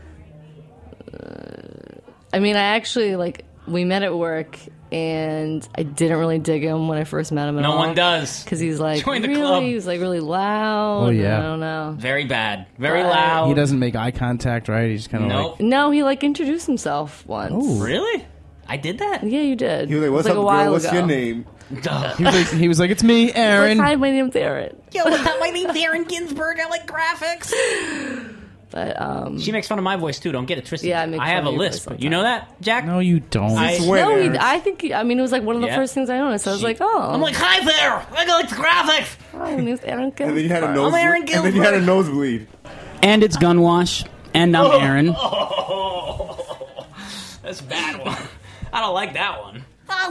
uh, I mean, I actually, like, we met at work and I didn't really dig him when I first met him at No all. one does. Because he's like, Join the really, club. he was like really loud. Oh, yeah. I don't know. Very bad. Very But- loud. He doesn't make eye contact, right? He's kind of Nope. like, No, he like introduced himself once. Oh. Really? I did that? Yeah, you did. He was like, It what's like up, a while girl? What's ago. your name? he was like, he was like, "It's me, Aaron." Like, hi, my name's Aaron. Yo, my name's Aaron Ginsberg. I like graphics. But um, She makes fun of my voice too. Don't get it twisted. Yeah, I make I fun have a of your lisp. voice You know that, Jack? No, you don't. I- Swear, no, he, Aaron. I think. He, I mean, it was like one of the Yeah. first things I noticed. I was She- like, oh, I'm like, hi there. I like the graphics. hi, my name's Aaron. And then you had a Ginsberg. nosebleed. Aaron And then you had a Gilbert. nosebleed. And it's Gunwash. And I'm Aaron. That's a bad one. I don't like that one. And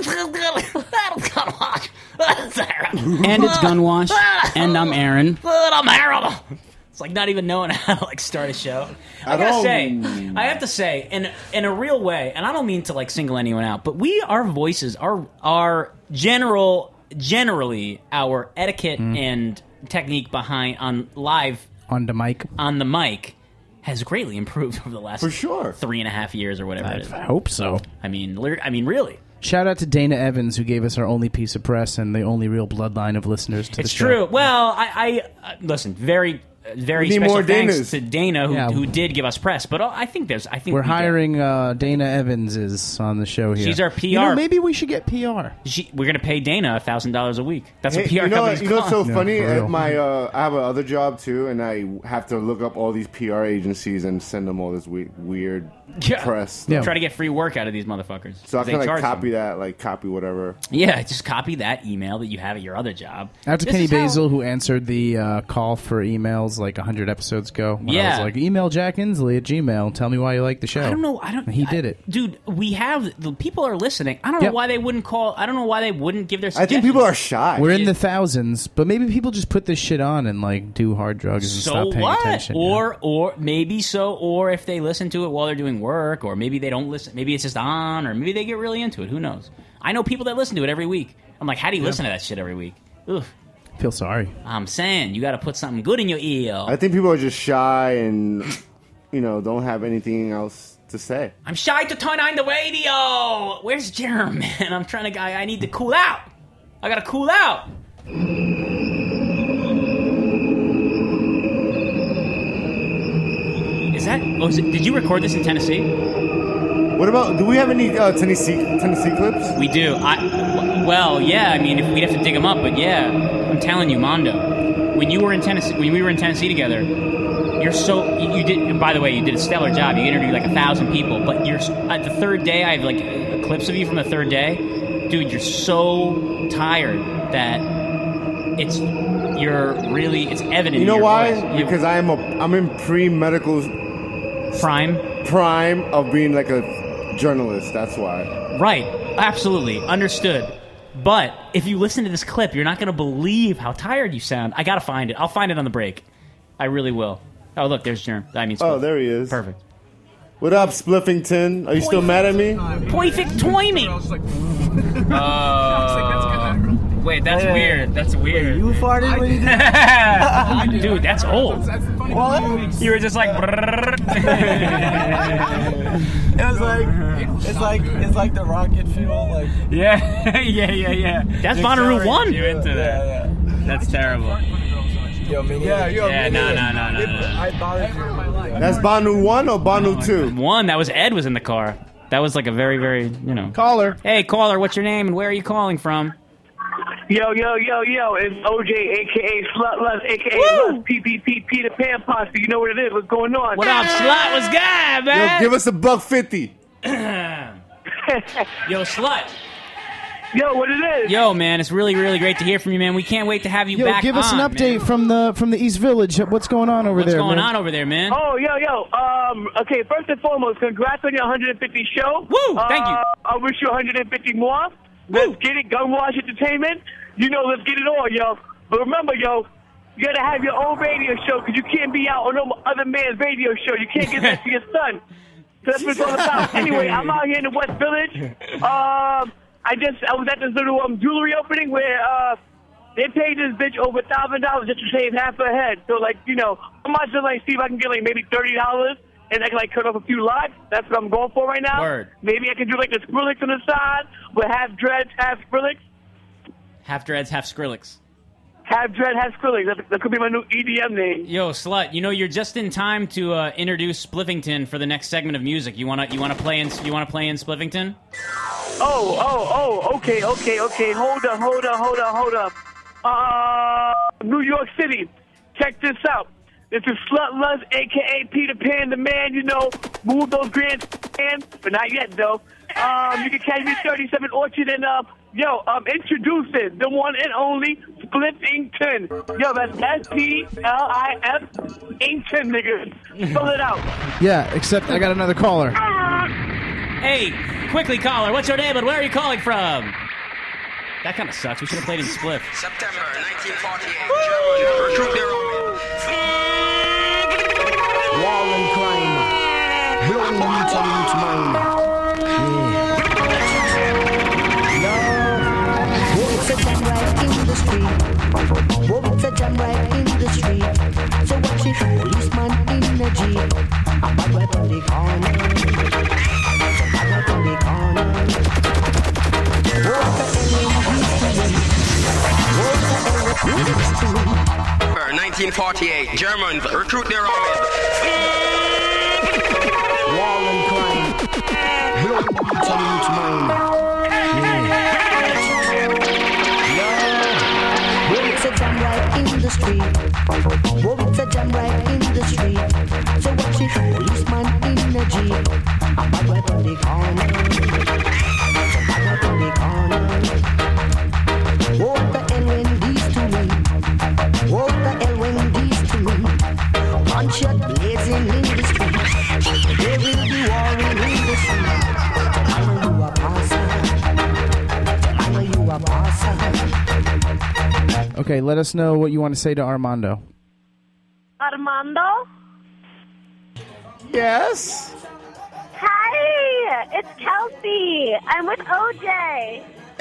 it's Gunwash. And I'm Aaron. I'm Aaron. It's like not even knowing how to like start a show. I At gotta all. say, I have to say, in in a real way, and I don't mean to like single anyone out, but we, our voices, our our general, generally our etiquette and technique behind on live On the mic. on the mic has greatly improved over the last For sure. three and a half years or whatever I it is. hope so. I mean, lir- I mean, really. Shout out to Dana Evans who gave us our only piece of press and the only real bloodline of listeners to It's the show. true. Well, I, I uh, listen. Very, uh, very We need special more thanks Danas. to Dana who, Yeah. who did give us press. But uh, I think there's. I think We're we get- hiring uh, Dana Evans is on the show here. She's our P You know, R. maybe we should get P R. She, we're gonna pay Dana a thousand dollars a week. That's Hey, what P R you know, companies you know what's so cost. funny? for real. At my, uh, I have another job too, and I have to look up all these P R agencies and send them all this we- weird Yeah. press. Yeah. Try to get free work out of these motherfuckers. So I They can like charge copy them. that, like copy whatever. Yeah, just copy that email that you have at your other job. Out to This Kenny is how- Basil who answered the uh, call for emails like one hundred episodes ago. When I Yeah. was like, email Jack Inslee at Gmail. Tell me why you like the show. I don't know. I don't. And he I- did it. dude. We have the people are listening. I don't know Yep. why they wouldn't call. I don't know why they wouldn't give their. I Suggestions. think people are shy. We're in the thousands, but maybe people just put this shit on and like do hard drugs and So stop paying what? attention. you know? Or or maybe so. Or if they listen to it while they're doing work, or maybe they don't listen. Maybe it's just on, or maybe they get really into it. Who knows? I know people that listen to it every week. I'm like, how do you listen to that shit every week? Ugh. feel sorry. I'm saying you got to put something good in your ear. I think people are just shy and you know don't have anything else to say. I'm shy to turn on the radio. Where's Jerem, man? I'm trying to. I, I need to cool out. I gotta cool out. Is that? Oh, is it, did you record this in Tennessee? What about? Do we have any uh, Tennessee Tennessee clips? We do. I w- well, yeah. I mean, if we'd have to dig them up, but yeah, I'm telling you, Mondo. When you were in Tennessee, when we were in Tennessee together, you're you're so you, you did. By the way, you did a stellar job. You interviewed like a thousand people, but you're at the third day. I have like clips of you from the third day, dude. You're so tired that it's you're really it's evident. You in know your why? voice. Because I am a I'm in pre-medical prime prime of being like a journalist. That's why. Right. Absolutely understood. But if you listen to this clip, you're not going to believe how tired you sound. I got to find it. I'll find it on the break. I really will. Oh, look, there's Germ. I mean, oh, there he is. Perfect. What up, Spliffington? Are you still mad at me? Perfect timing. Uh, wait, that's Hey. weird. That's weird. You farted when you did Dude, that's old. What? You were just like. It was like it's like it's like the rocket fuel, like Yeah, yeah, yeah, yeah. That's Bonnaroo one. You into that? Yeah, That's terrible. Yo, me yeah, yo, Yeah, no, no, no, no, no. I bothered you. That's Banu one or Banu two? One. That was Ed was in the car. That was like a very, very, you know. Caller. Hey, caller, what's your name and where are you calling from? Yo, yo, yo, yo, it's O J, a k a. Slut Lust, a k a. Lust, P P P, Peter Pan Posse. You know what it is. What's going on? What up, Slut? What's good, man? Yo, give us a buck fifty. Yo, Slut. Yo, what it is? Yo, man, it's really, really great to hear from you, man. We can't wait to have you Yo, back give us on, an update from the from the East Village. What's going on over What's there? going man? on over there, man? Oh, yo, yo. Um, okay, first and foremost, congrats on your one hundred fifty show. Woo! Thank you. Uh, I wish you one hundred fifty more. Let's get it. Gunwash Entertainment. You know, let's get it all, yo. But remember, yo, you gotta have your own radio show because you can't be out on no other man's radio show. You can't get that to your son. So that's what it's all about. Anyway, I'm out here in the West Village. Um, I just I was at this little um, jewelry opening where uh, they paid this bitch over a thousand dollars just to shave half her head. So like, you know, I might just like see if I can get like maybe thirty dollars and I can like cut off a few locks. That's what I'm going for right now. Word. Maybe I can do like the Skrillex on the side with half dreads, half Skrillex. Half dreads, half Skrillex. Half dread, half Skrillex. That, that could be my new E D M name. Yo, Slut, you know you're just in time to uh, introduce Spliffington for the next segment of music. You wanna you wanna play in you wanna play in Spliffington? Oh, oh, oh, okay, okay, okay. Hold up, hold up, hold up, hold up. Uh, New York City. Check this out. This is Slut Lust, a k a. Peter Pan, the man, you know, move those grand hands, but not yet, though. Um, you can catch me thirty-seven Orchard and, uh, yo, um, introducing the one and only Spliffington. Yo, that's S P L I F Ington, nigga. Fill it out. Yeah, except I got another caller. Hey, quickly, caller, what's your name and where are you calling from? That kind of sucks. We should have played in Spliff. September nineteen forty-eight, German recruit their army. War and crime, blowing youth and youth mind. Yeah. Bullets a jam right in the street. Bullets a jam right in the street. So watch it, policeman in the jeep. A bad weapon they corner. A bad weapon they corner. What the hell is this? nineteen forty-eight, Germans recruit their army. War and crime, blowing youth and youth mind. Bullets a jam right in the street. Bullets a jam right in the street. So watch it, policeman in the jeep. A bad weapon they corner. A bad weapon they corner. What the hell when these to me? What the hell when these to me? Gunshot blazing in the street. There will be warring in the street. I know you a passer. I know you a passer. Okay, let us know what you want to say to Armando. Armando? Yes? Hi, it's Kelsey. I'm with O J.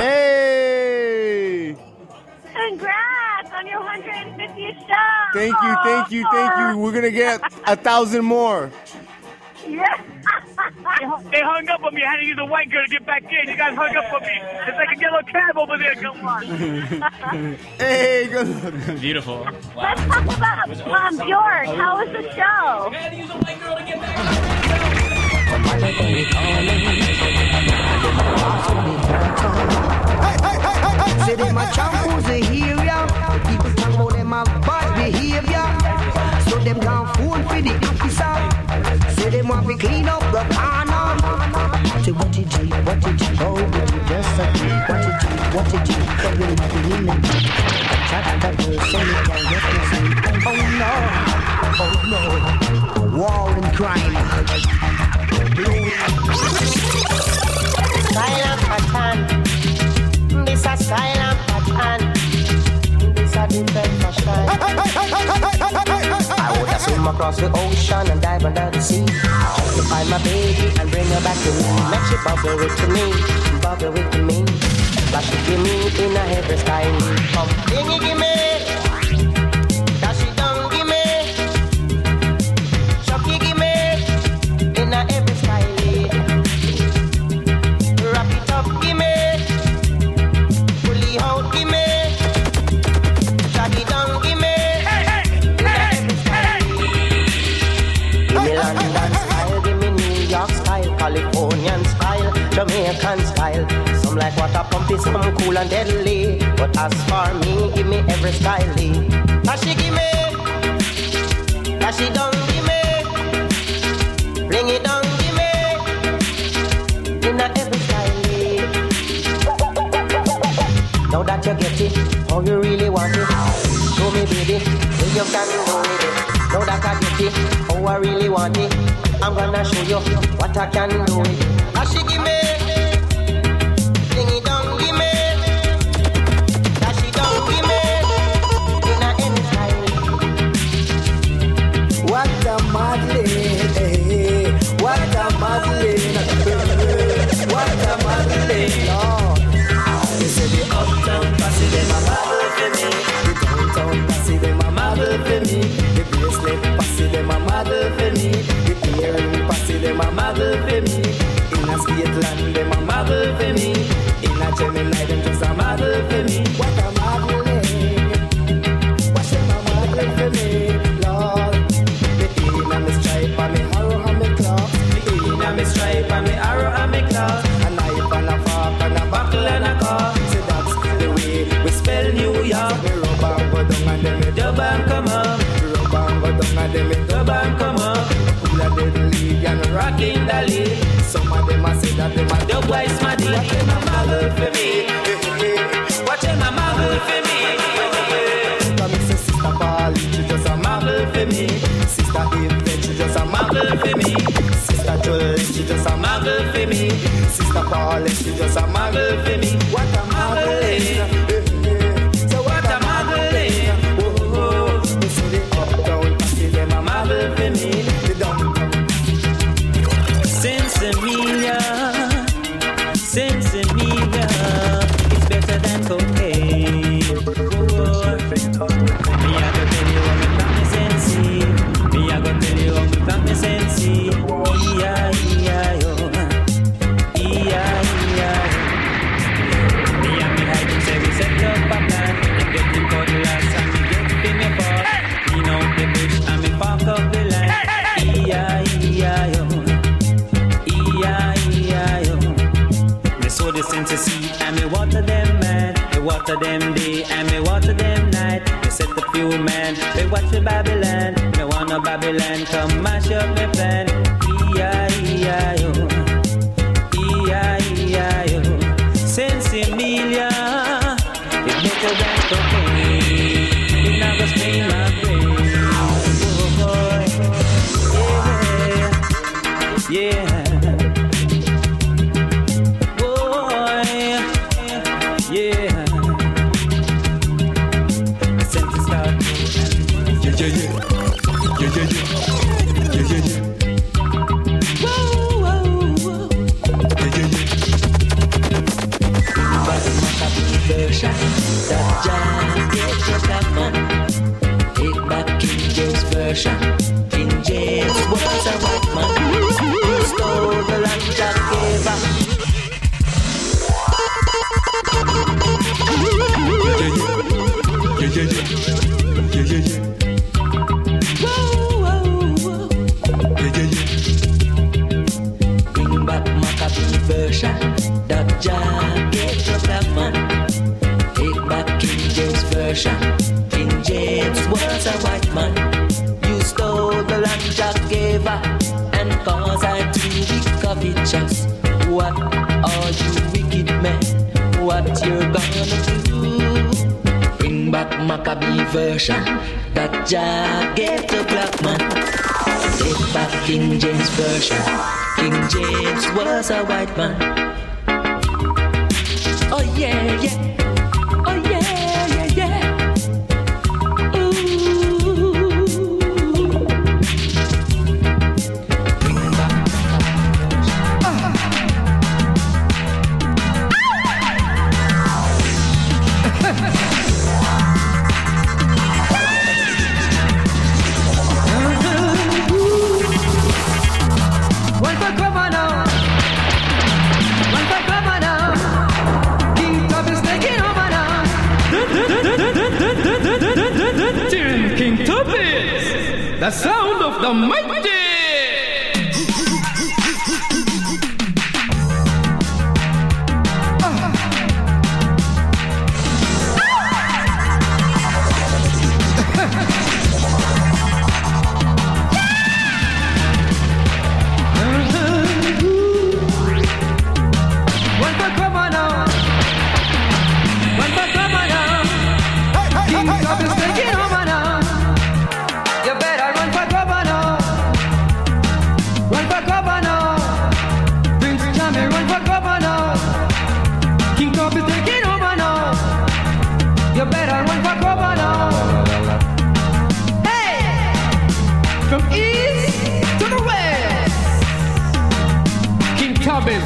Hey! Congrats on your one hundred fiftieth show. Thank you, thank you, thank you. We're gonna get a thousand more. Yeah. They hung up on me. I had to use a white girl to get back in. You guys hung up on me. It's like a yellow cab over there. Come on. Hey, good. Beautiful. Let's talk about um, Bjork. How was the show? Say them a shampoos they hear ya. People talk about them a bad behavior. So them gone fool for across the ocean and dive under the sea. Just to find my baby and bring her back to me. Make she bubble with to me, bubble with to me. Like she give me in a heavy style. Come, dingy, give me. That she don't give me. Chucky, give me. In a heavy style. Wrap it up, give me. Fully out, give me. Chucky, don't give me. In a heavy style. Give me London style, give me New York style, Californian style, Jamaican style. Some like water pumpy, some cool and deadly. But as for me, give me every style. That she give me, that she don't give me. Bring it down, give me. In a every style. Now that you get it, how you really want it. Show me, baby, when you can do it. Now that I get it, how I really want it. I'm gonna show you what I can do it. That she give me. What a Madeleine, what a Madeleine, what a Madeleine, Lord. They say the uptown passy, them a model for me. The downtown passy, them a model for me. The bracelet passy, them a model for me. The earring passy, them a model for me. In a Skateland, them a model for me. In a Gemini, them just a model for me. What a Madeleine, what's them a model for me, Lord. Me stripe and me arrow and me claw. Me in and me stripe and me arrow and me claw. A knife and a fork and a buckle and a car. So that's the way we spell New York. Me rub and go down and then me dub and come up. Me rub and go down and then me dub and come up. Cool a deadly and rocking the lead. Some of them a say that them a dub wise smarty. Watch them a model for me. Watch them a model for me. Come me say Sister Polly, she just a model for me. Sister Yvette, she just a model for me. Sister Joel, she just a model for me. Sister Paulette, she just a model for me. What a model is. So what a model is. Oh, oh, they say the uptown party, them a model for me. The downtown. Sensimilia, Sensimilia, it's better than cocaine. Oh, me I go tell you what me promise and see. Me I go tell you what me promise and see. E I E I O, E I E I O. Me and me hide and say we set up a plan. I'm getting cutlass and me get in me boss. Clean out the bush and me park up the line. E I E I O, E I E I O. Me sow the sense of seed and me water them man. Me water them day and me water them night. Me set the few man, me watch the Babylon. Me wanna Babylon come mash up me plan. E I E I O, E I E I O. Sensimilia, it's better than cocaine. It not gonna spring my brain. Oh boy, yeah, yeah. That jacket just have fun. Take back King James version. King James was a white man who stole the land Jack gave up. Yeah, yeah, yeah, yeah, yeah, yeah. Whoa, whoa, whoa. Yeah, yeah, yeah. Bring back Maccabee version. That jacket just have fun. Version. King James was a white man. You stole the land Jack gave her and caused her to be covetous. What are you wicked men? What you're gonna do? Bring back Maccabee version that Jack gave to black man. Take back King James version. King James was a white man. Oh yeah, yeah. Oh yeah. the sound of the mighty. From east to the west, King Tubby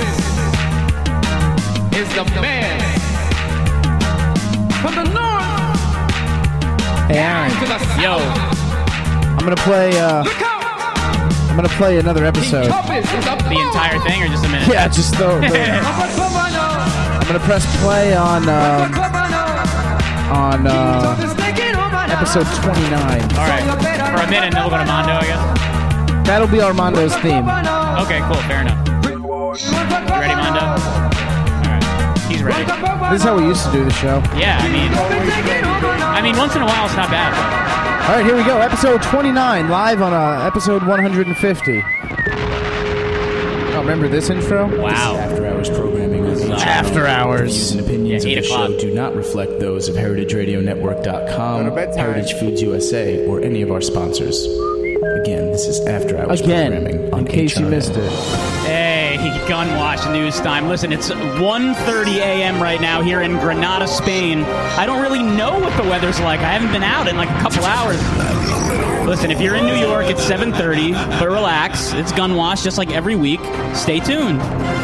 is the man. From the north Hey, Aaron. to the south, Yo, I'm gonna play. Uh, I'm gonna play another episode. Tubby is the the entire thing or just a minute? Yeah, just the. the I'm gonna press play on um, on uh, episode twenty-nine. All right, for a minute, and then we'll go to Mondo, I guess. That'll be Armando's theme. Okay, cool, fair enough. You ready, Mondo? All right, he's ready. This is how we used to do the show. Yeah, I mean, I mean, once in a while it's not bad. All right, here we go. Episode twenty-nine, live on uh, episode one hundred fifty. Oh, remember this intro? Wow. After Hours programming on H R. After Hours. Views and opinions Yeah, of eight the o'clock. show do not reflect those of Heritage Radio Network dot com, Go to bedtime. Heritage Foods U S A, or any of our sponsors. Again, this is After Hours Again, programming on in case H R L. you missed it. Hey, Gunwash news time. Listen, it's one thirty a.m. right now here in Granada, Spain. I don't really know what the weather's like. I haven't been out in like a couple hours. Listen, if you're in New York, it's seven thirty, but relax. It's Gunwash just like every week. Stay tuned.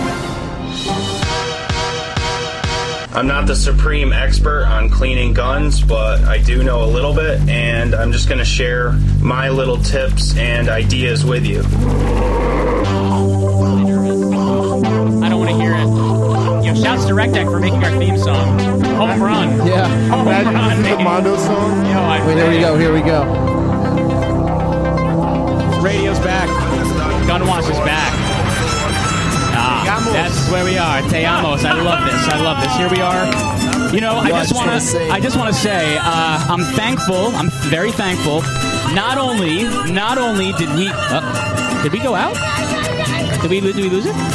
I'm not the supreme expert on cleaning guns, but I do know a little bit, and I'm just going to share my little tips and ideas with you. I don't want to hear it. Yo, shouts to RecDeck for making our theme song. Home run. Yeah. Home Imagine run. this is the baby. Mondo song. Yo, I Wait, here we go. Here we go. Radio's back. Gunwash is back. Ah, that's where we are. Te amos. I love this. I love this. Here we are. You know, I just want to. I just want to say, uh, I'm thankful. I'm very thankful. Not only, not only did we, uh, did we go out? Did we, did we lose it?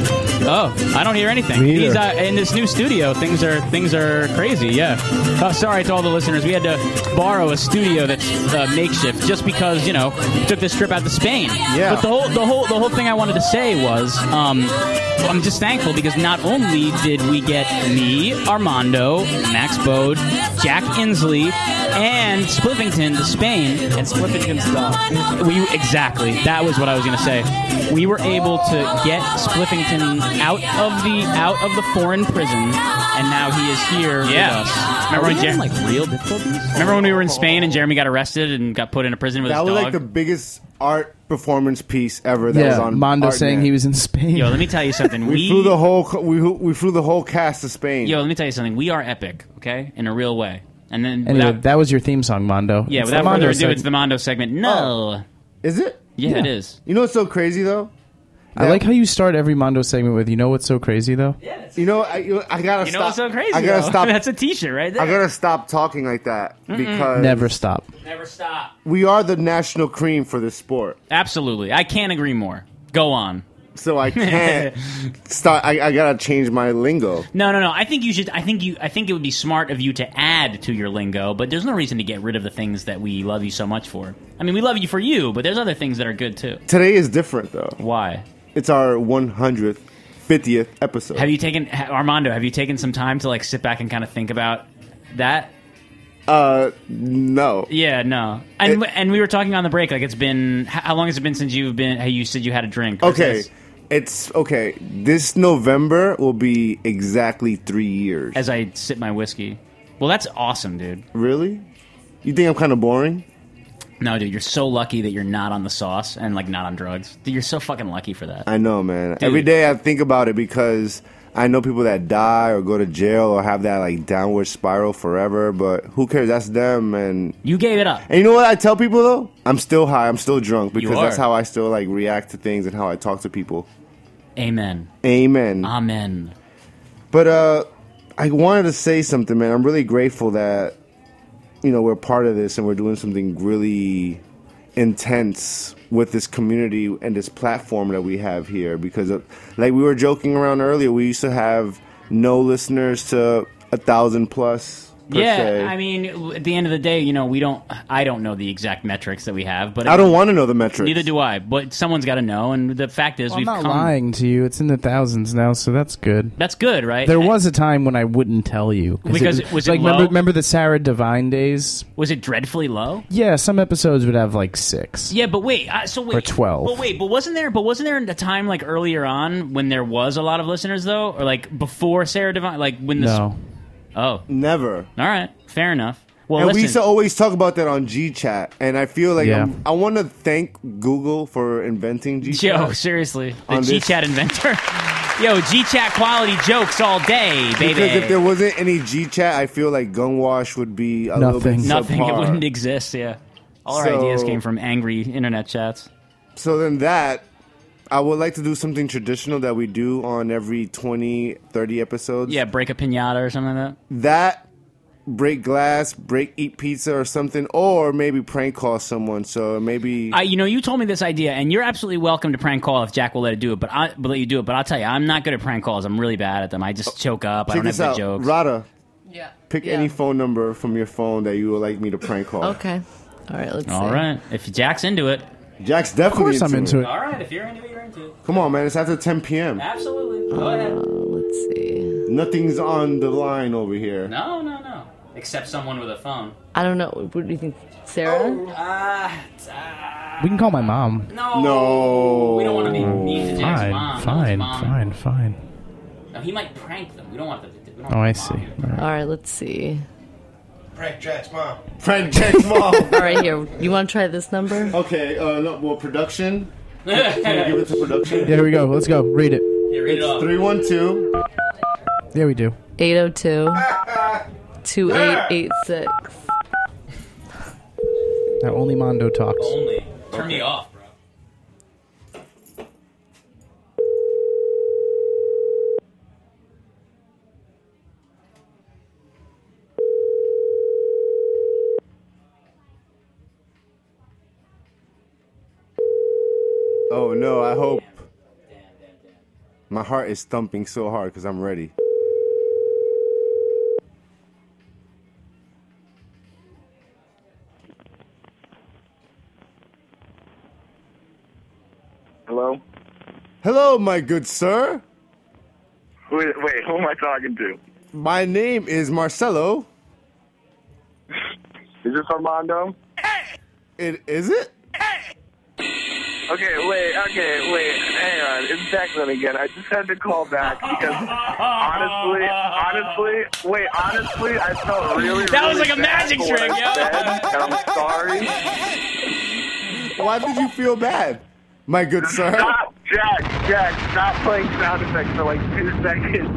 Oh, I don't hear anything. Me These, either. uh, in this new studio, things are things are crazy. Yeah. Uh, sorry to all the listeners. We had to borrow a studio that's uh, makeshift just because you know we took this trip out to Spain. Yeah. But the whole the whole the whole thing I wanted to say was um, I'm just thankful because not only did we get me, Armando, Max Bode, Jack Inslee, and Spliffington to Spain. And Spliffington stuff. We exactly that was what I was going to say. We were able to get Spliffington out of the out of the foreign prison, and now he is here Yeah. with us. Are Remember we when Jer- having, like real difficulties? Remember when we were in Spain and Jeremy got arrested and got put in a prison with That his was dog? like the biggest art performance piece ever. That Yeah, was on Mondo Artnet. saying he was in Spain. Yo, let me tell you something. We, we flew the whole co- we we flew the whole cast to Spain. Yo, let me tell you something. We are epic, okay, in a real way. And then Anyway, without, that was your theme song, Mondo. yeah, It's without the Mondo further ado, segment. it's the Mondo segment. No, Is it? yeah, Yeah. it is. You know what's so crazy though? I like how you start every Mondo segment with, you know what's so crazy, though? You know, I, you know, I gotta You know stop. what's so crazy? I gotta though? stop. That's a T-shirt right there. I gotta stop talking like that because Never stop. Never stop. we are the national cream for this sport. Absolutely, I can't agree more. Go on. So I can't start. I, I gotta change my lingo. No, no, no. I think you should. I think you. I think it would be smart of you to add to your lingo, but there's no reason to get rid of the things that we love you so much for. I mean, we love you for you, but there's other things that are good too. Today is different though. Why? It's our one hundredth, fiftieth episode. Have you taken ha- Armando? Have you taken some time to like sit back and kind of think about that? Uh, no. Yeah, no. And and we were talking on the break. Like, it's been h- how long has it been since you've been? How you said you had a drink? Or is Okay, this- it's okay. This November will be exactly three years. As I sip my whiskey. Well, that's awesome, dude. Really? You think I'm kind of boring? No, dude, you're so lucky that you're not on the sauce and like not on drugs. Dude, you're so fucking lucky for that. I know, man. Dude. Every day I think about it because I know people that die or go to jail or have that like downward spiral forever, but who cares? That's them. And you gave it up. And you know what I tell people though? I'm still high. I'm still drunk because are. that's how I still like react to things and how I talk to people. Amen. Amen. Amen. But uh, I wanted to say something, man. I'm really grateful that you know we're part of this and we're doing something really intense with this community and this platform that we have here, because of, like we were joking around earlier, we used to have no listeners to a thousand plus per Yeah, se. I mean, at the end of the day, you know, we don't. I don't know the exact metrics that we have, but I don't want to know the metrics. Neither do I. But someone's got to know, and the fact is, Well, I'm we've not come. lying to you. It's in the thousands now, so that's good. That's good, right? There was a time when I wouldn't tell you Because it- was it like low? remember, remember the Sarah Devine days? Was it dreadfully low? Yeah, some episodes would have like six. Yeah, but wait. Uh, so wait. Or twelve. But wait. But wasn't there? But wasn't there a time like earlier on when there was a lot of listeners though, or like before Sarah Devine, like when this? No. Oh, never. All right, fair enough. Well, and listen. we used to always talk about that on G Chat, and I feel like Yeah. I'm, I want to thank Google for inventing G Chat. Yo, seriously, the On this- G-Chat inventor. Yo, G-Chat quality jokes all day, baby. Because if there wasn't any G Chat, I feel like Gunwash would be a little bit Nothing. It subpar. wouldn't exist. Yeah, all our So- ideas came from angry internet chats. So then that, I would like to do something traditional that we do on every twenty, thirty episodes. Yeah, break a pinata or something like that. That, break glass, break eat pizza or something, or maybe prank call someone. So maybe... I, you know, you told me this idea, and you're absolutely welcome to prank call if Jack will let it do it. But I, but let you do it. But I'll tell you, I'm not good at prank calls. I'm really bad at them. I just choke up. I Check don't have this good out. jokes. Rada, Yeah. pick Yeah. any phone number from your phone that you would like me to prank call. Okay. All right, let's All see. right, if Jack's into it. Jack's definitely Of course I'm into it. All right, if you're into it, you're into it. Come on, man. It's after ten p.m. Absolutely. Go ahead. Let's see. Nothing's on the line over here. No, no, no. Except someone with a phone. I don't know. What do you think, Sarah? Uh, We can call my mom. no. No. We don't want to be mean to Jack's Fine, mom. No, fine, his mom. fine, fine. No, he might prank them. We don't want the. We don't Oh, want I the see. mom. All right. All right, let's see. Prank Jack's mom. Prank Jack's mom. All right, here. You want to try this number? Okay, uh, no, well, production. Can we give it to production? There we go. Let's go. Read it. Yeah, read it off. It's three one two. Yeah, we do. eight oh two, two eight eight six. Now only Mondo talks. Only. Turn me off, bro. Oh no, I hope. My heart is thumping so hard because I'm ready. Hello? Hello, my good sir. Wait, wait, who am I talking to? My name is Marcelo. Is this Armando? It is it? Okay, wait, okay, wait, hang on. It's Declan again. I just had to call back because honestly, honestly, wait, honestly, I felt really, That was really like a bad magic for what trick, I yo. said, and I'm sorry. Why did you feel bad, my good sir? Stop, Jack, Jack, stop playing sound effects for like two seconds.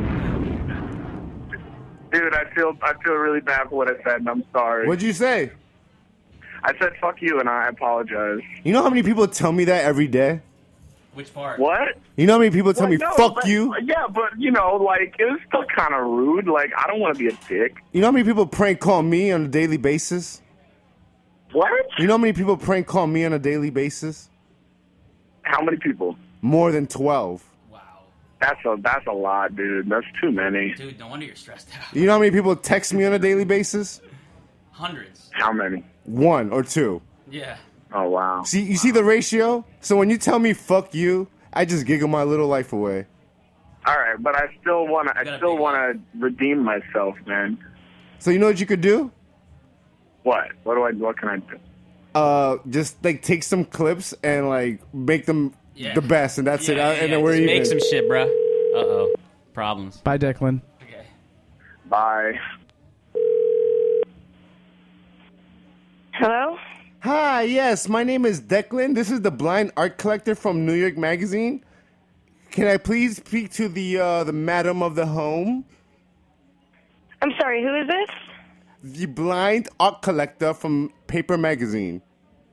Dude, I feel, I feel really bad for what I said, and I'm sorry. What'd you say? I said fuck you, and I apologize. You know how many people tell me that every day? Which part? What? You know how many people tell Well, me, no, fuck but- you? Yeah, but, you know, like, it was still kind of rude. Like, I don't want to be a dick. You know how many people prank call me on a daily basis? What? You know how many people prank call me on a daily basis? How many people? More than twelve. That's a, that's a lot, dude. That's too many. Dude, no wonder you're stressed out. You know how many people text me on a daily basis? Hundreds. How many? One or two. Yeah. Oh, wow. See, you see the ratio? So when you tell me fuck you, I just giggle my little life away. All right, but I still want to, I still want to redeem myself, man. So you know what you could do? What? What do I, what can I do? Uh, just like take some clips and like make them Yeah. the best, and that's Yeah, it. yeah, and yeah, then we're just even. make some shit, bro. Uh-oh. Problems. Bye, Declan. Bye. Hello? Hi, yes, my name is Declan. This is the Blind Art Collector from New York Magazine. can I please speak to the uh, the madam of the home? I'm sorry, who is this? The blind art collector from Paper Magazine.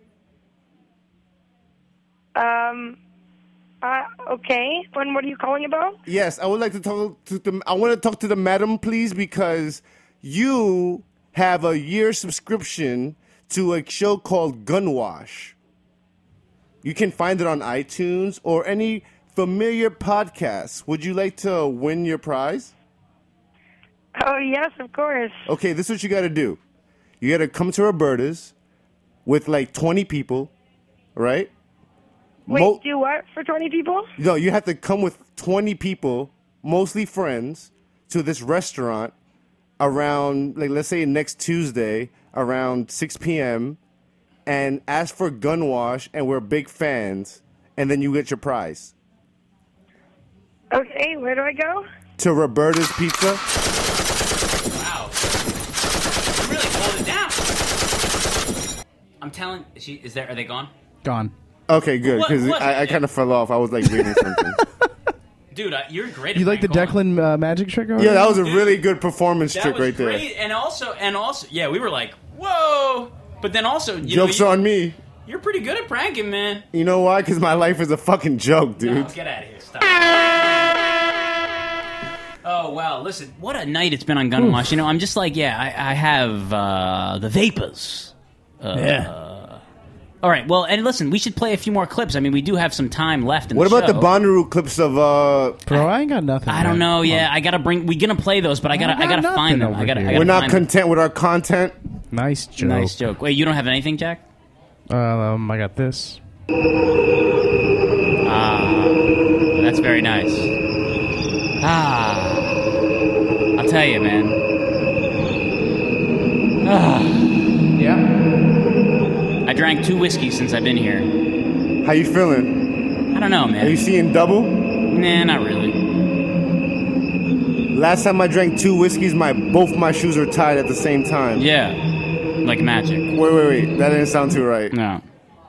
Um, uh, okay. When, what are you calling about? Yes, I would like to talk to the. I want to talk to the madam, please, because you have a year subscription to a show called Gunwash. You can find it on iTunes or any familiar podcast. Would you like to win your prize? Oh, yes, of course. Okay, this is what you got to do. You got to come to Roberta's with like twenty people, right? Wait, Mo- do what for twenty people? No, you have to come with twenty people, mostly friends, to this restaurant around, like, let's say next Tuesday around six p.m. and ask for Gunwash, and we're big fans, and then you get your prize. Okay, where do I go? To Roberta's Pizza. Wow. You really pulled it down. I'm telling. Is, she, is there? Are they gone? Gone. Okay, good, What- because what- I, I kind of fell off. I was like reading something. Dude, uh, you're great. You at like the prank calling. Declan uh, magic trick? Over Yeah, that was a Dude, really good performance That trick was right there. great. And also, and also, yeah, we were like, whoa. But then also, you Joke's know, you, on me. You're pretty good at pranking, man. You know why? Because my life is a fucking joke, dude. No, get out of here. Stop. Oh, wow. Listen, what a night it's been on Gunwash. You know, I'm just like, yeah, I, I have uh, the vapors. Uh, Yeah. All right, well, and listen, we should play a few more clips. I mean, we do have some time left in What the about show. the Bonnaroo clips of uh Bro, I ain't got nothing. I don't man. know. Yeah, I gotta bring. We're gonna play those, but I gotta. I I, got gotta find them. nothing I gotta. I over gotta We're not find them. content with our content. Nice joke. Nice joke. Wait, you don't have anything, Jack? Um, I got this. Ah, that's very nice. Ah, I'll tell you, man. Ah. Yeah. I drank two whiskeys since I've been here. How you feeling? I don't know, man. Are you seeing double? Nah, not really. Last time I drank two whiskeys, my both my shoes were tied at the same time. Yeah, like magic. Wait, wait, wait. That didn't sound too right. No.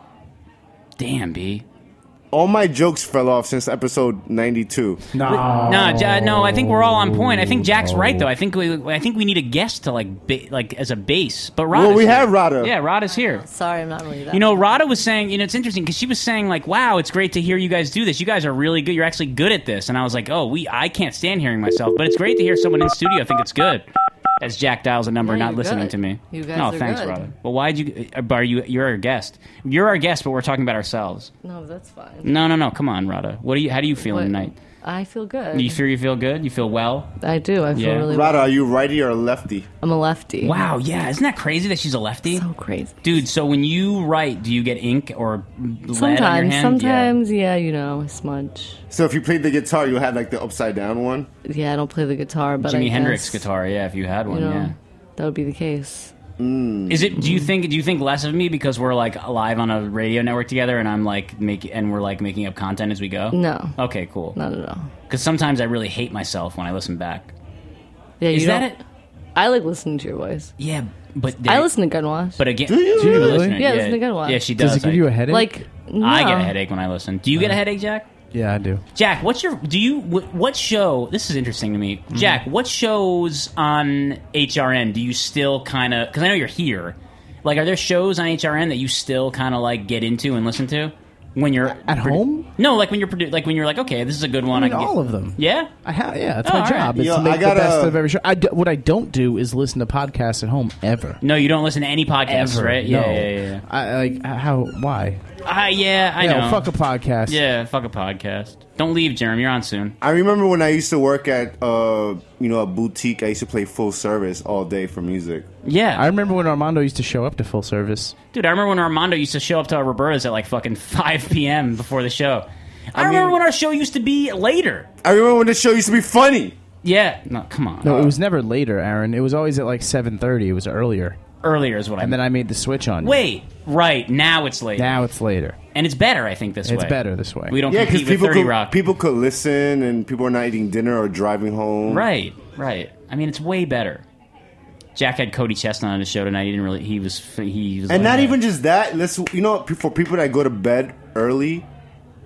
Damn, B. All my jokes fell off since episode ninety-two. No. No, Ja- no. I think we're all on point. I think Jack's right, though. I think we, I think we need a guest to like, ba- like as a base. But Rada's Well, we here. have Rada. Yeah, Rada's here. Sorry, I'm not really that. You know, Rada was saying, you know, it's interesting because she was saying like, "Wow, it's great to hear you guys do this. You guys are really good. You're actually good at this." And I was like, "Oh, we, I can't stand hearing myself, but it's great to hear someone in studio think it's good." As Jack dials a number, Yeah, not you're listening good. to me. You guys oh, are thanks, good. Rada. Well, why'd you? Are you? You're our guest. You're our guest, but we're talking about ourselves. No, that's fine. No, no, no. Come on, Rada. What do you? How do you feel What? tonight? I feel good. You feel you feel good? You feel well? I do. I feel Yeah. really Rada, are you righty or lefty? I'm a lefty. Wow, yeah, isn't that crazy that she's a lefty? So crazy. Dude, so when you write, do you get ink or lead on your Sometimes, hand? sometimes, yeah. you know, smudge. So if you played the guitar, you had like the upside down one? Yeah, I don't play the guitar, but Jimi I Hendrix guess, guitar, yeah, if you had one, you know, yeah. that would be the case. Is it? Do you think? Do you think less of me because we're like live on a radio network together, and I'm like making, and we're like making up content as we go? No. Okay, cool. Not at all. Because sometimes I really hate myself when I listen back. Yeah, Is you that don't- it? I like listening to your voice. Yeah, but I listen to Gunwash. But again, Do you do you really? listen? Yeah, listen to Gunwash. Yeah, she does. Does it give you a headache? Like, no. I get a headache when I listen. Do you get a headache, Jack? Yeah, I do. Jack, what's your? Do you? wh- What show? This is interesting to me. Jack, what shows on H R N do you still kind of? Because I know you're here. Like, are there shows on H R N that you still kind of like get into and listen to when you're At home? No, like when you're produ- like when you're like, okay, this is a good one. I mean, can all get- of them. Yeah. I ha- yeah, that's Oh, my all job. right. Is Yo, to make I gotta- the best of every show. I d- what I don't do is listen to podcasts at home ever. No, you don't listen to any podcasts, Ever. right? Yeah, No. yeah, yeah. yeah. I like how? Why? Uh, yeah, I Yeah, know. well, fuck a podcast. Yeah, fuck a podcast. Don't leave, Jeremy. You're on soon. I remember when I used to work at uh, you know, a boutique, I used to play full service all day for music. Yeah. I remember when Armando used to show up to full service. Dude, I remember when Armando used to show up to our Roberta's at like fucking five p.m. before the show. I, I remember mean- when our show used to be later. I remember when the show used to be funny. Yeah. No, come on. No, it was never later, Aaron. It was always at like seven thirty. It was earlier. Earlier is what I And meant. then I made the switch on you. Wait, right. Now it's later. Now it's later. And it's better, I think, this It's way. better this way. We don't Yeah, because compete with people thirty could, Rock. people could listen and people are not eating dinner or driving home. Right, right. I mean, it's way better. Jack had Cody Chestnut on his show tonight. He didn't really. He was. He was. And like, not even just that. Let's you know, for people that go to bed early,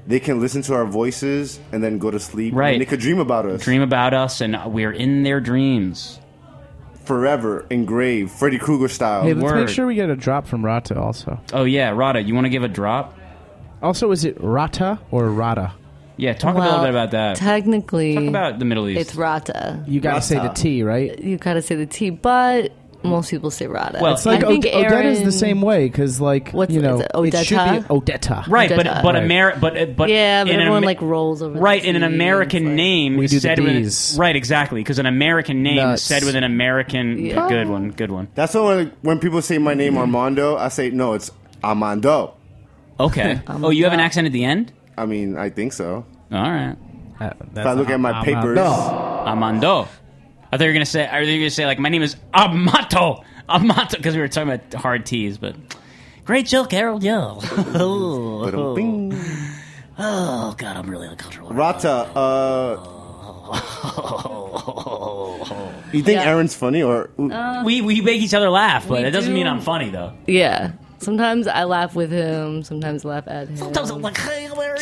they can listen to our voices and then go to sleep. Right. And they could dream about us. Dream about us, and we're in their dreams. Forever engraved, Freddy Krueger style. Hey, let's Word. make sure we get a drop from Rata also. Oh, yeah, Rada, you want to give a drop? Also, is it Rata or Rada? Yeah, talk a Well, little bit about that. Technically, Talk about the Middle East. it's Rata. You gotta Rata. say the T, right? You gotta say the T, but most people say Rata. Well, It's like I think Od- Odetta's Aaron- the same way, because, like, What's- you know, is it it should be Odetta? Odetta. Right, but Odetta. but Right. Ameri- but uh, but Yeah, but in an everyone Ama- like rolls over. right the in an T. American It's like- name We do the said with an- Ds. right exactly because an American name Nuts. is said with an American Yeah. good one good one. That's why when, when people say my name Armando, I say, no, it's Armando. Okay. oh, you have an accent at the end. I mean, I think so. All right. Uh, If I look at my papers. Armando. I thought you were gonna say. Are you gonna say like my name is Amato? Amato, because we were talking about hard T's, but great joke, Harold. Yo. oh, Bing. oh God, I'm really uncomfortable. Rata, uh... You think Yeah. Aaron's funny, or... we we make each other laugh, but We it doesn't do. mean I'm funny though. Yeah. Sometimes I laugh with him. Sometimes I laugh at him. Sometimes I'm like, hey, Larry.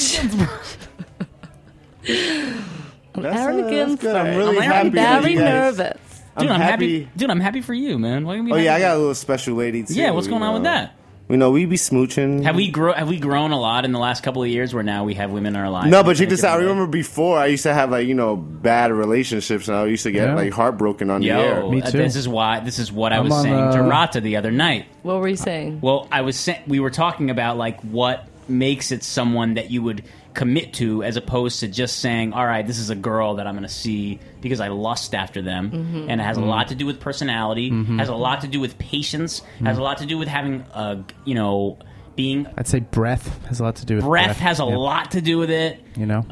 I'm That's, uh, arrogant. that's good. I'm really I'm happy. that very you guys- nervous. Dude, I'm I'm, happy. happy. Dude, I'm happy for you, man. Why are we Oh, yeah, I happy? got a little special lady, too. Yeah, what's you going on with know. that? You know, we be smooching. Have we grow? Have we grown a lot in the last couple of years? Where now we have women in our lives. No, but check They this out. I give away. remember before I used to have, like, you know, bad relationships, and I used to get, Yeah. like, heartbroken on Yo, the air. Me uh, too. this is why. This is what I I'm was on, saying to uh, Rata the other night. What were you saying? Well, I was saying we were talking about like what makes it someone that you would commit to, as opposed to just saying, "All right, this is a girl that I'm going to see because I lust after them," Mhm. and it has Mm-hmm. a lot to do with personality, Mhm. has a lot to do with patience, has a lot to do with having a you know being. I'd say breath has a lot to do with Breath breath. has a Yeah. lot to do with it. You know,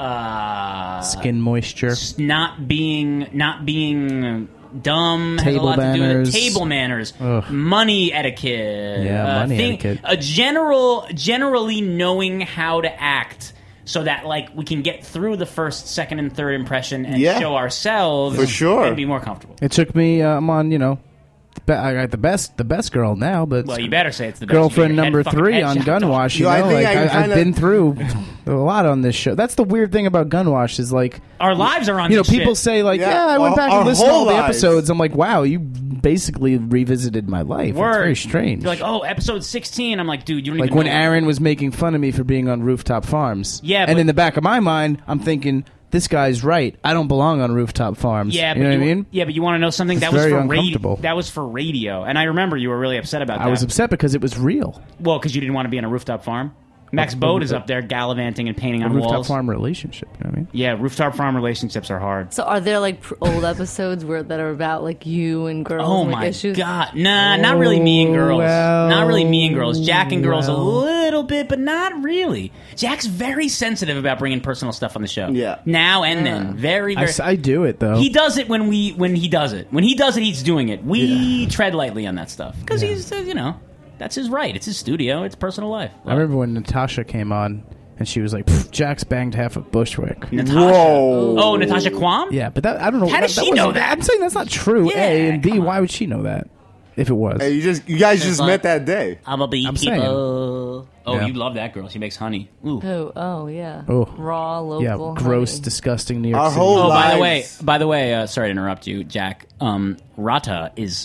Uh, skin moisture. s- not being not being dumb has a Table lot to do with manners. it. Table manners, Ugh. money etiquette, Yeah, uh, money thing- etiquette. a general generally knowing how to act so that like we can get through the first, second, and third impression and Yeah. show ourselves For sure. and be more comfortable. It took me. Uh, I'm on. You know, the be- I got the best, the best girl now, but Well, you better say it's the best. girlfriend You get your number head fucking three head on chopped off. Gunwash. You Yo, I know, think like, I I, I've kinda- been through a lot on this show. That's the weird thing about Gunwash is like Our lives are on you know, this people shit. say like, Yeah, yeah, I went our- back our and listened to all whole the lives. episodes. I'm like, wow, you basically revisited my life. Word. It's very strange. You're like, oh, episode sixteen. I'm like, dude, you don't Like even when know. Aaron was making fun of me for being on Rooftop Farms. Yeah, and but- in the back of my mind, I'm thinking, this guy's right. I don't belong on Rooftop Farms. Yeah, you but know you, what I mean? Yeah, but you want to know something? It's That was very for radio. uncomfortable. That was for radio, and I remember you were really upset about that. I was upset because it was real. Well, because you didn't want to be on a rooftop farm. Max A- Bode a- is up there gallivanting and painting A on rooftop walls. farm relationship. You know what I mean? Yeah, rooftop farm relationships are hard. So are there like pr- old episodes where that are about like you and girls? Oh and, like, my issues? god, nah, not really me and girls. well, not really me and girls. Jack and girls a well. little bit, but not really. Jack's very sensitive about bringing personal stuff on the show. Yeah. now and then, very, I, very. s- I do it though. He does it when we when he does it. When he does it, he's doing it. We Yeah. tread lightly on that stuff because he's uh, you know that's his right. It's his studio. It's personal life. I remember when Natasha came on and she was like, "Pff, Jack's banged half of Bushwick. Natasha. Whoa. Oh, Natasha Quam. Yeah, but that, I don't know. How that, does that she know wasn't- that? I'm saying that's not true. Yeah, A and B. come on. Why would she know that? If it was, Hey, you just you guys just like- met that day. I'm a beekeeper. I'm saying. Oh, Yeah. you love that girl. She makes honey. Ooh. Oh, oh yeah. Oh. Raw, local. yeah, gross, honey. disgusting New York Our City. whole Oh, by the way, lives. by the way, uh, sorry to interrupt you, Jack. Um, Rata is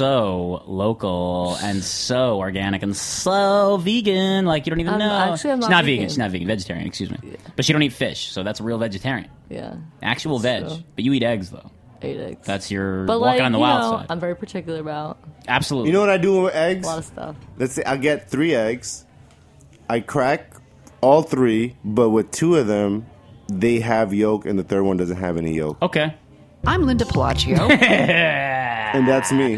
so local and so organic and so vegan. Like you don't even Um, know. actually, I'm she's not not vegan. vegan. She's not vegan. Vegetarian. Excuse me. But she don't eat fish, so that's a real vegetarian. Yeah. Actual veg. So- But you eat eggs though. Eight eggs. That's your but walking like, on the you wild know, side. I'm very particular about Absolutely. You know what I do with a eggs? lot of stuff. Let's say I get three eggs. I crack all three, but with two of them, they have yolk, and the third one doesn't have any yolk. Okay. I'm Linda Pelaccio. And that's me.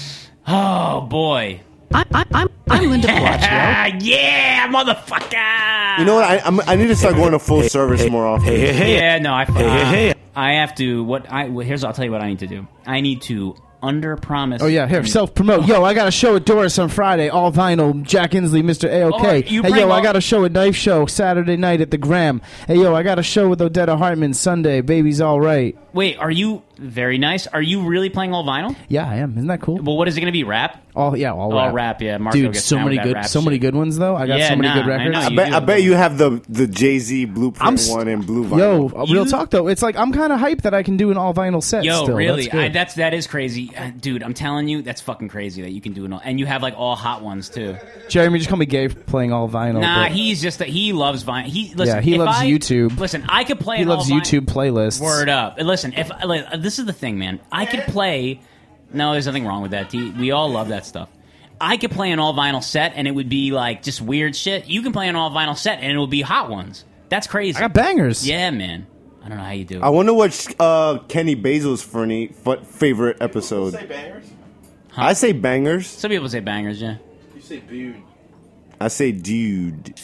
Oh boy. I'm, I'm, I'm, I'm Linda Pelaccio. Yeah, motherfucker. You know what? I I'm, I need to start going to full service more often. Yeah, no, I. Uh, I have to. What I well, here's. I'll tell you what I need to do. I need to under promise. Oh yeah, here self promote. Yo, I got a show at Doris on Friday, all vinyl. Jack Inslee, Mister A O K. Oh, you hey bring yo, I all- got a show at Knife Show Saturday night at the Gram. Hey yo, I got a show with Odetta Hartman Sunday. Baby's all right. Wait, are you Very nice. Are you really playing all vinyl? Yeah, I am. Isn't that cool? Well, what is it going to be? Rap? All yeah, all, all rap. rap. Yeah, Marco dude, gets so down many with that good, rap so many shit. good ones though. I got Yeah, so many nah, good records. I, know I you bet do. I bet you have the the Jay Z Blueprint I'm st- one and blue vinyl. Yo, real You- talk though. It's like I'm kind of hyped that I can do an all vinyl set. Yo, still. really? That's, good. I, that's that is crazy, uh, dude. I'm telling you, that's fucking crazy that you can do it all, and you have like all hot ones too. Jeremy, just call me gay for playing all vinyl. Nah, but- he's just a, he loves vinyl. He listen, yeah, he if loves I- YouTube. Listen, I could play. He an loves all YouTube playlists. Word up. Listen, if like, this is the thing, man, I could play. No, there's nothing wrong with that. He- We all love that stuff. I could play an all vinyl set, and it would be like just weird shit. You can play an all vinyl set, and it will be hot ones. That's crazy. I got bangers. Yeah, man. I don't know how you do it. I wonder what uh, Kenny Basil's funny, f- favorite episode. Say bangers? I say bangers. Some people say bangers, yeah. You say dude. I say dude.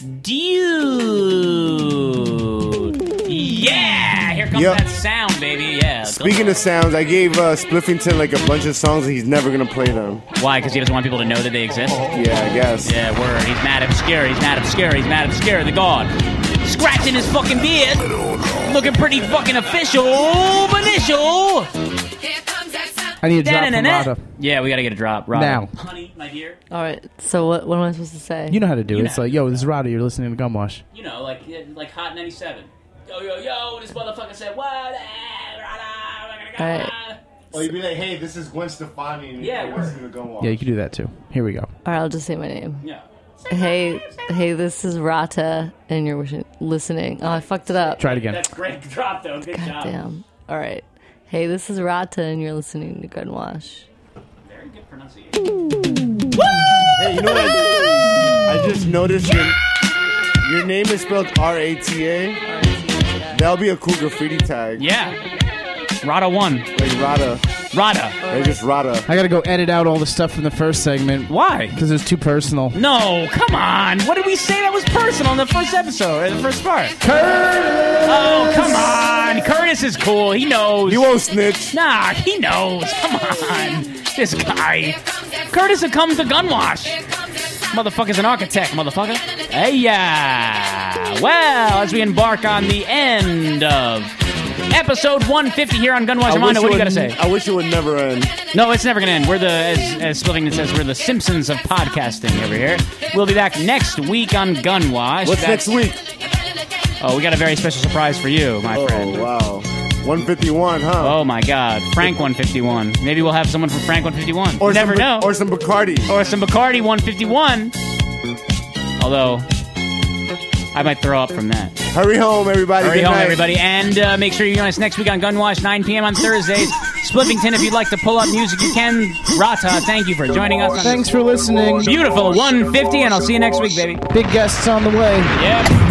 Dude. Yeah! Here comes Yep. that sound, baby. Yeah. Speaking of sounds, I gave uh, Spliffington like a bunch of songs and he's never gonna play them. Why? Because he doesn't want people to know that they exist? Yeah, I guess. Yeah, word. He's mad obscure. He's mad obscure. He's mad obscure. The god. Scratching his fucking beard. Looking pretty fucking official. Initial. I need a drop from Da-na-na-na. Rada. Yeah, we gotta get a drop. Rada. Now. Honey, my dear. All right. So what? What am I supposed to say? You know how to do You it. know It's how like, yo, this is Rada. You're listening to Gumwash. You know, like like Hot ninety-seven. Yo, yo, yo, this motherfucker said, what? All right. Or you'd be like, hey, this is Gwen Stefani. And Yeah, you're word. listening to Go On. Yeah, you can do that too. Here we go. All right. I'll just say my name. Yeah. Hey, hey, this is Rata, and you're wishing, listening. Oh, I fucked it up. Try it again. That's great drop, though. Good job. Damn. All right. Hey, this is Rata, and you're listening to Gunwash. Very good pronunciation. Hey, you know what? I, I just noticed your, your name is spelled R A T A. That'll be a cool graffiti tag. Yeah. Rada one. Like Rada. Rada. Like just Rada. I gotta go edit out all the stuff from the first segment. Why? Because it was too personal. No, come on. What did we say that was personal in the first episode, or the first part? Curtis! Oh, come on. Curtis is cool. He knows. He won't snitch. Nah, he knows. Come on. This guy. Curtis will come to Gunwash. Motherfucker's an architect, motherfucker. Hey, yeah. Well, as we embark on the end of episode one fifty here on Gunwash, I Armando, wish what do you it got to would- say? I wish it would never end. No, it's never going to end. We're the, as, as Spliffington says, we're the Simpsons of podcasting over here. We'll be back next week on Gunwash. What's That's- next week? Oh, we got a very special surprise for you, my Oh, friend. wow. one fifty-one, huh? Oh, my God. Frank one fifty-one. Maybe we'll have someone from Frank one fifty-one. Or you never some, know. Or some Bacardi. Or some Bacardi one fifty-one. Although, I might throw up from that. Hurry home, everybody. Hurry Good home, night. everybody. And uh, make sure you join us next week on Gunwash, nine p.m. on Thursdays. Spliffington, if you'd like to pull up music, you can. Rata, thank you for joining us. On Thanks for listening. Beautiful one fifty, and I'll see you next week, baby. Big guests on the way. Yep.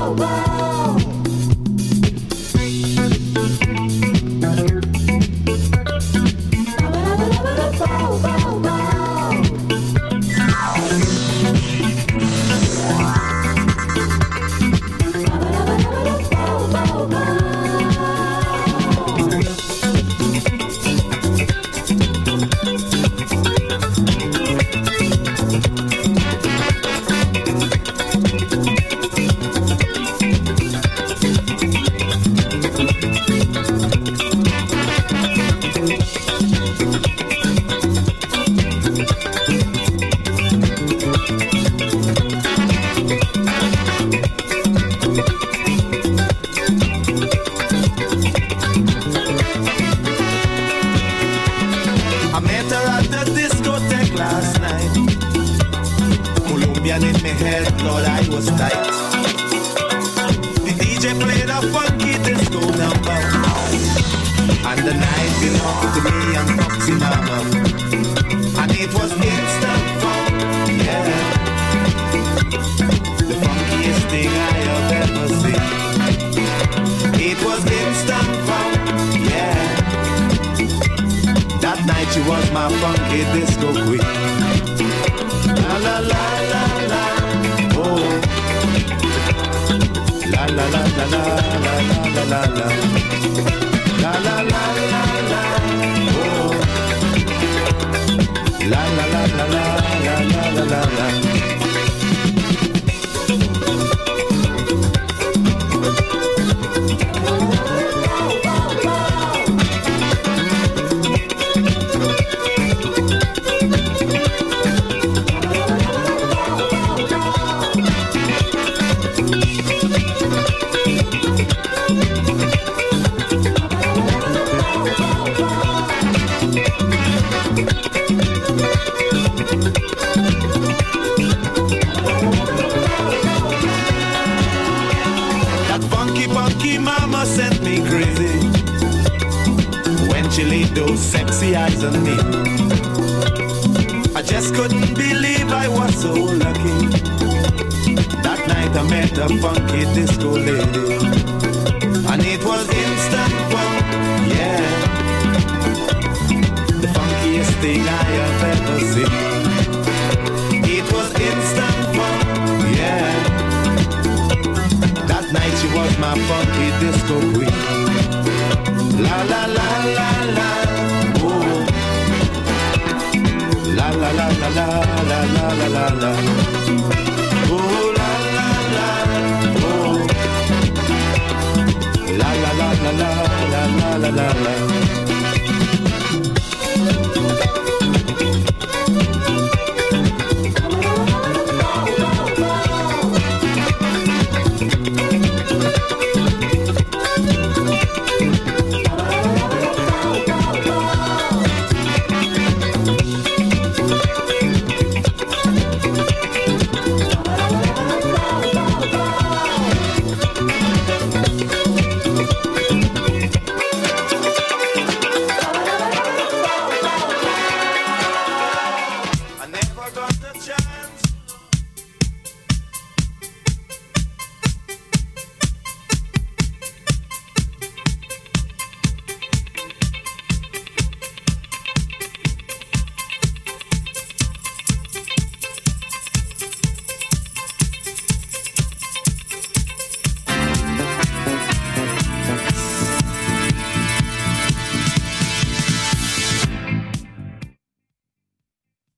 I met her at the discotheque last night. Colombian in my head, Lord, I was tight. The D J played a funky disco number, and the night belonged to me and Foxy Mama. And it was instant fun, yeah. The funkiest thing I have ever seen. It was instant fun, yeah. That night she was my funky disco queen. La la la la la, oh. La la la la la la la la la. La la la la la, oh. La la la la la la la la la. Mama sent me crazy when she laid those sexy eyes on me. I just couldn't believe I was so lucky. That night I met a funky disco lady, and it was instant fun, yeah. The funkiest thing I have ever seen. It was instant fun, yeah. That night she was my funky disco queen. La la la la la, oh. La la la la la la la la la la. Oh la la la, oh. La la la la la la la la la. I never got the chance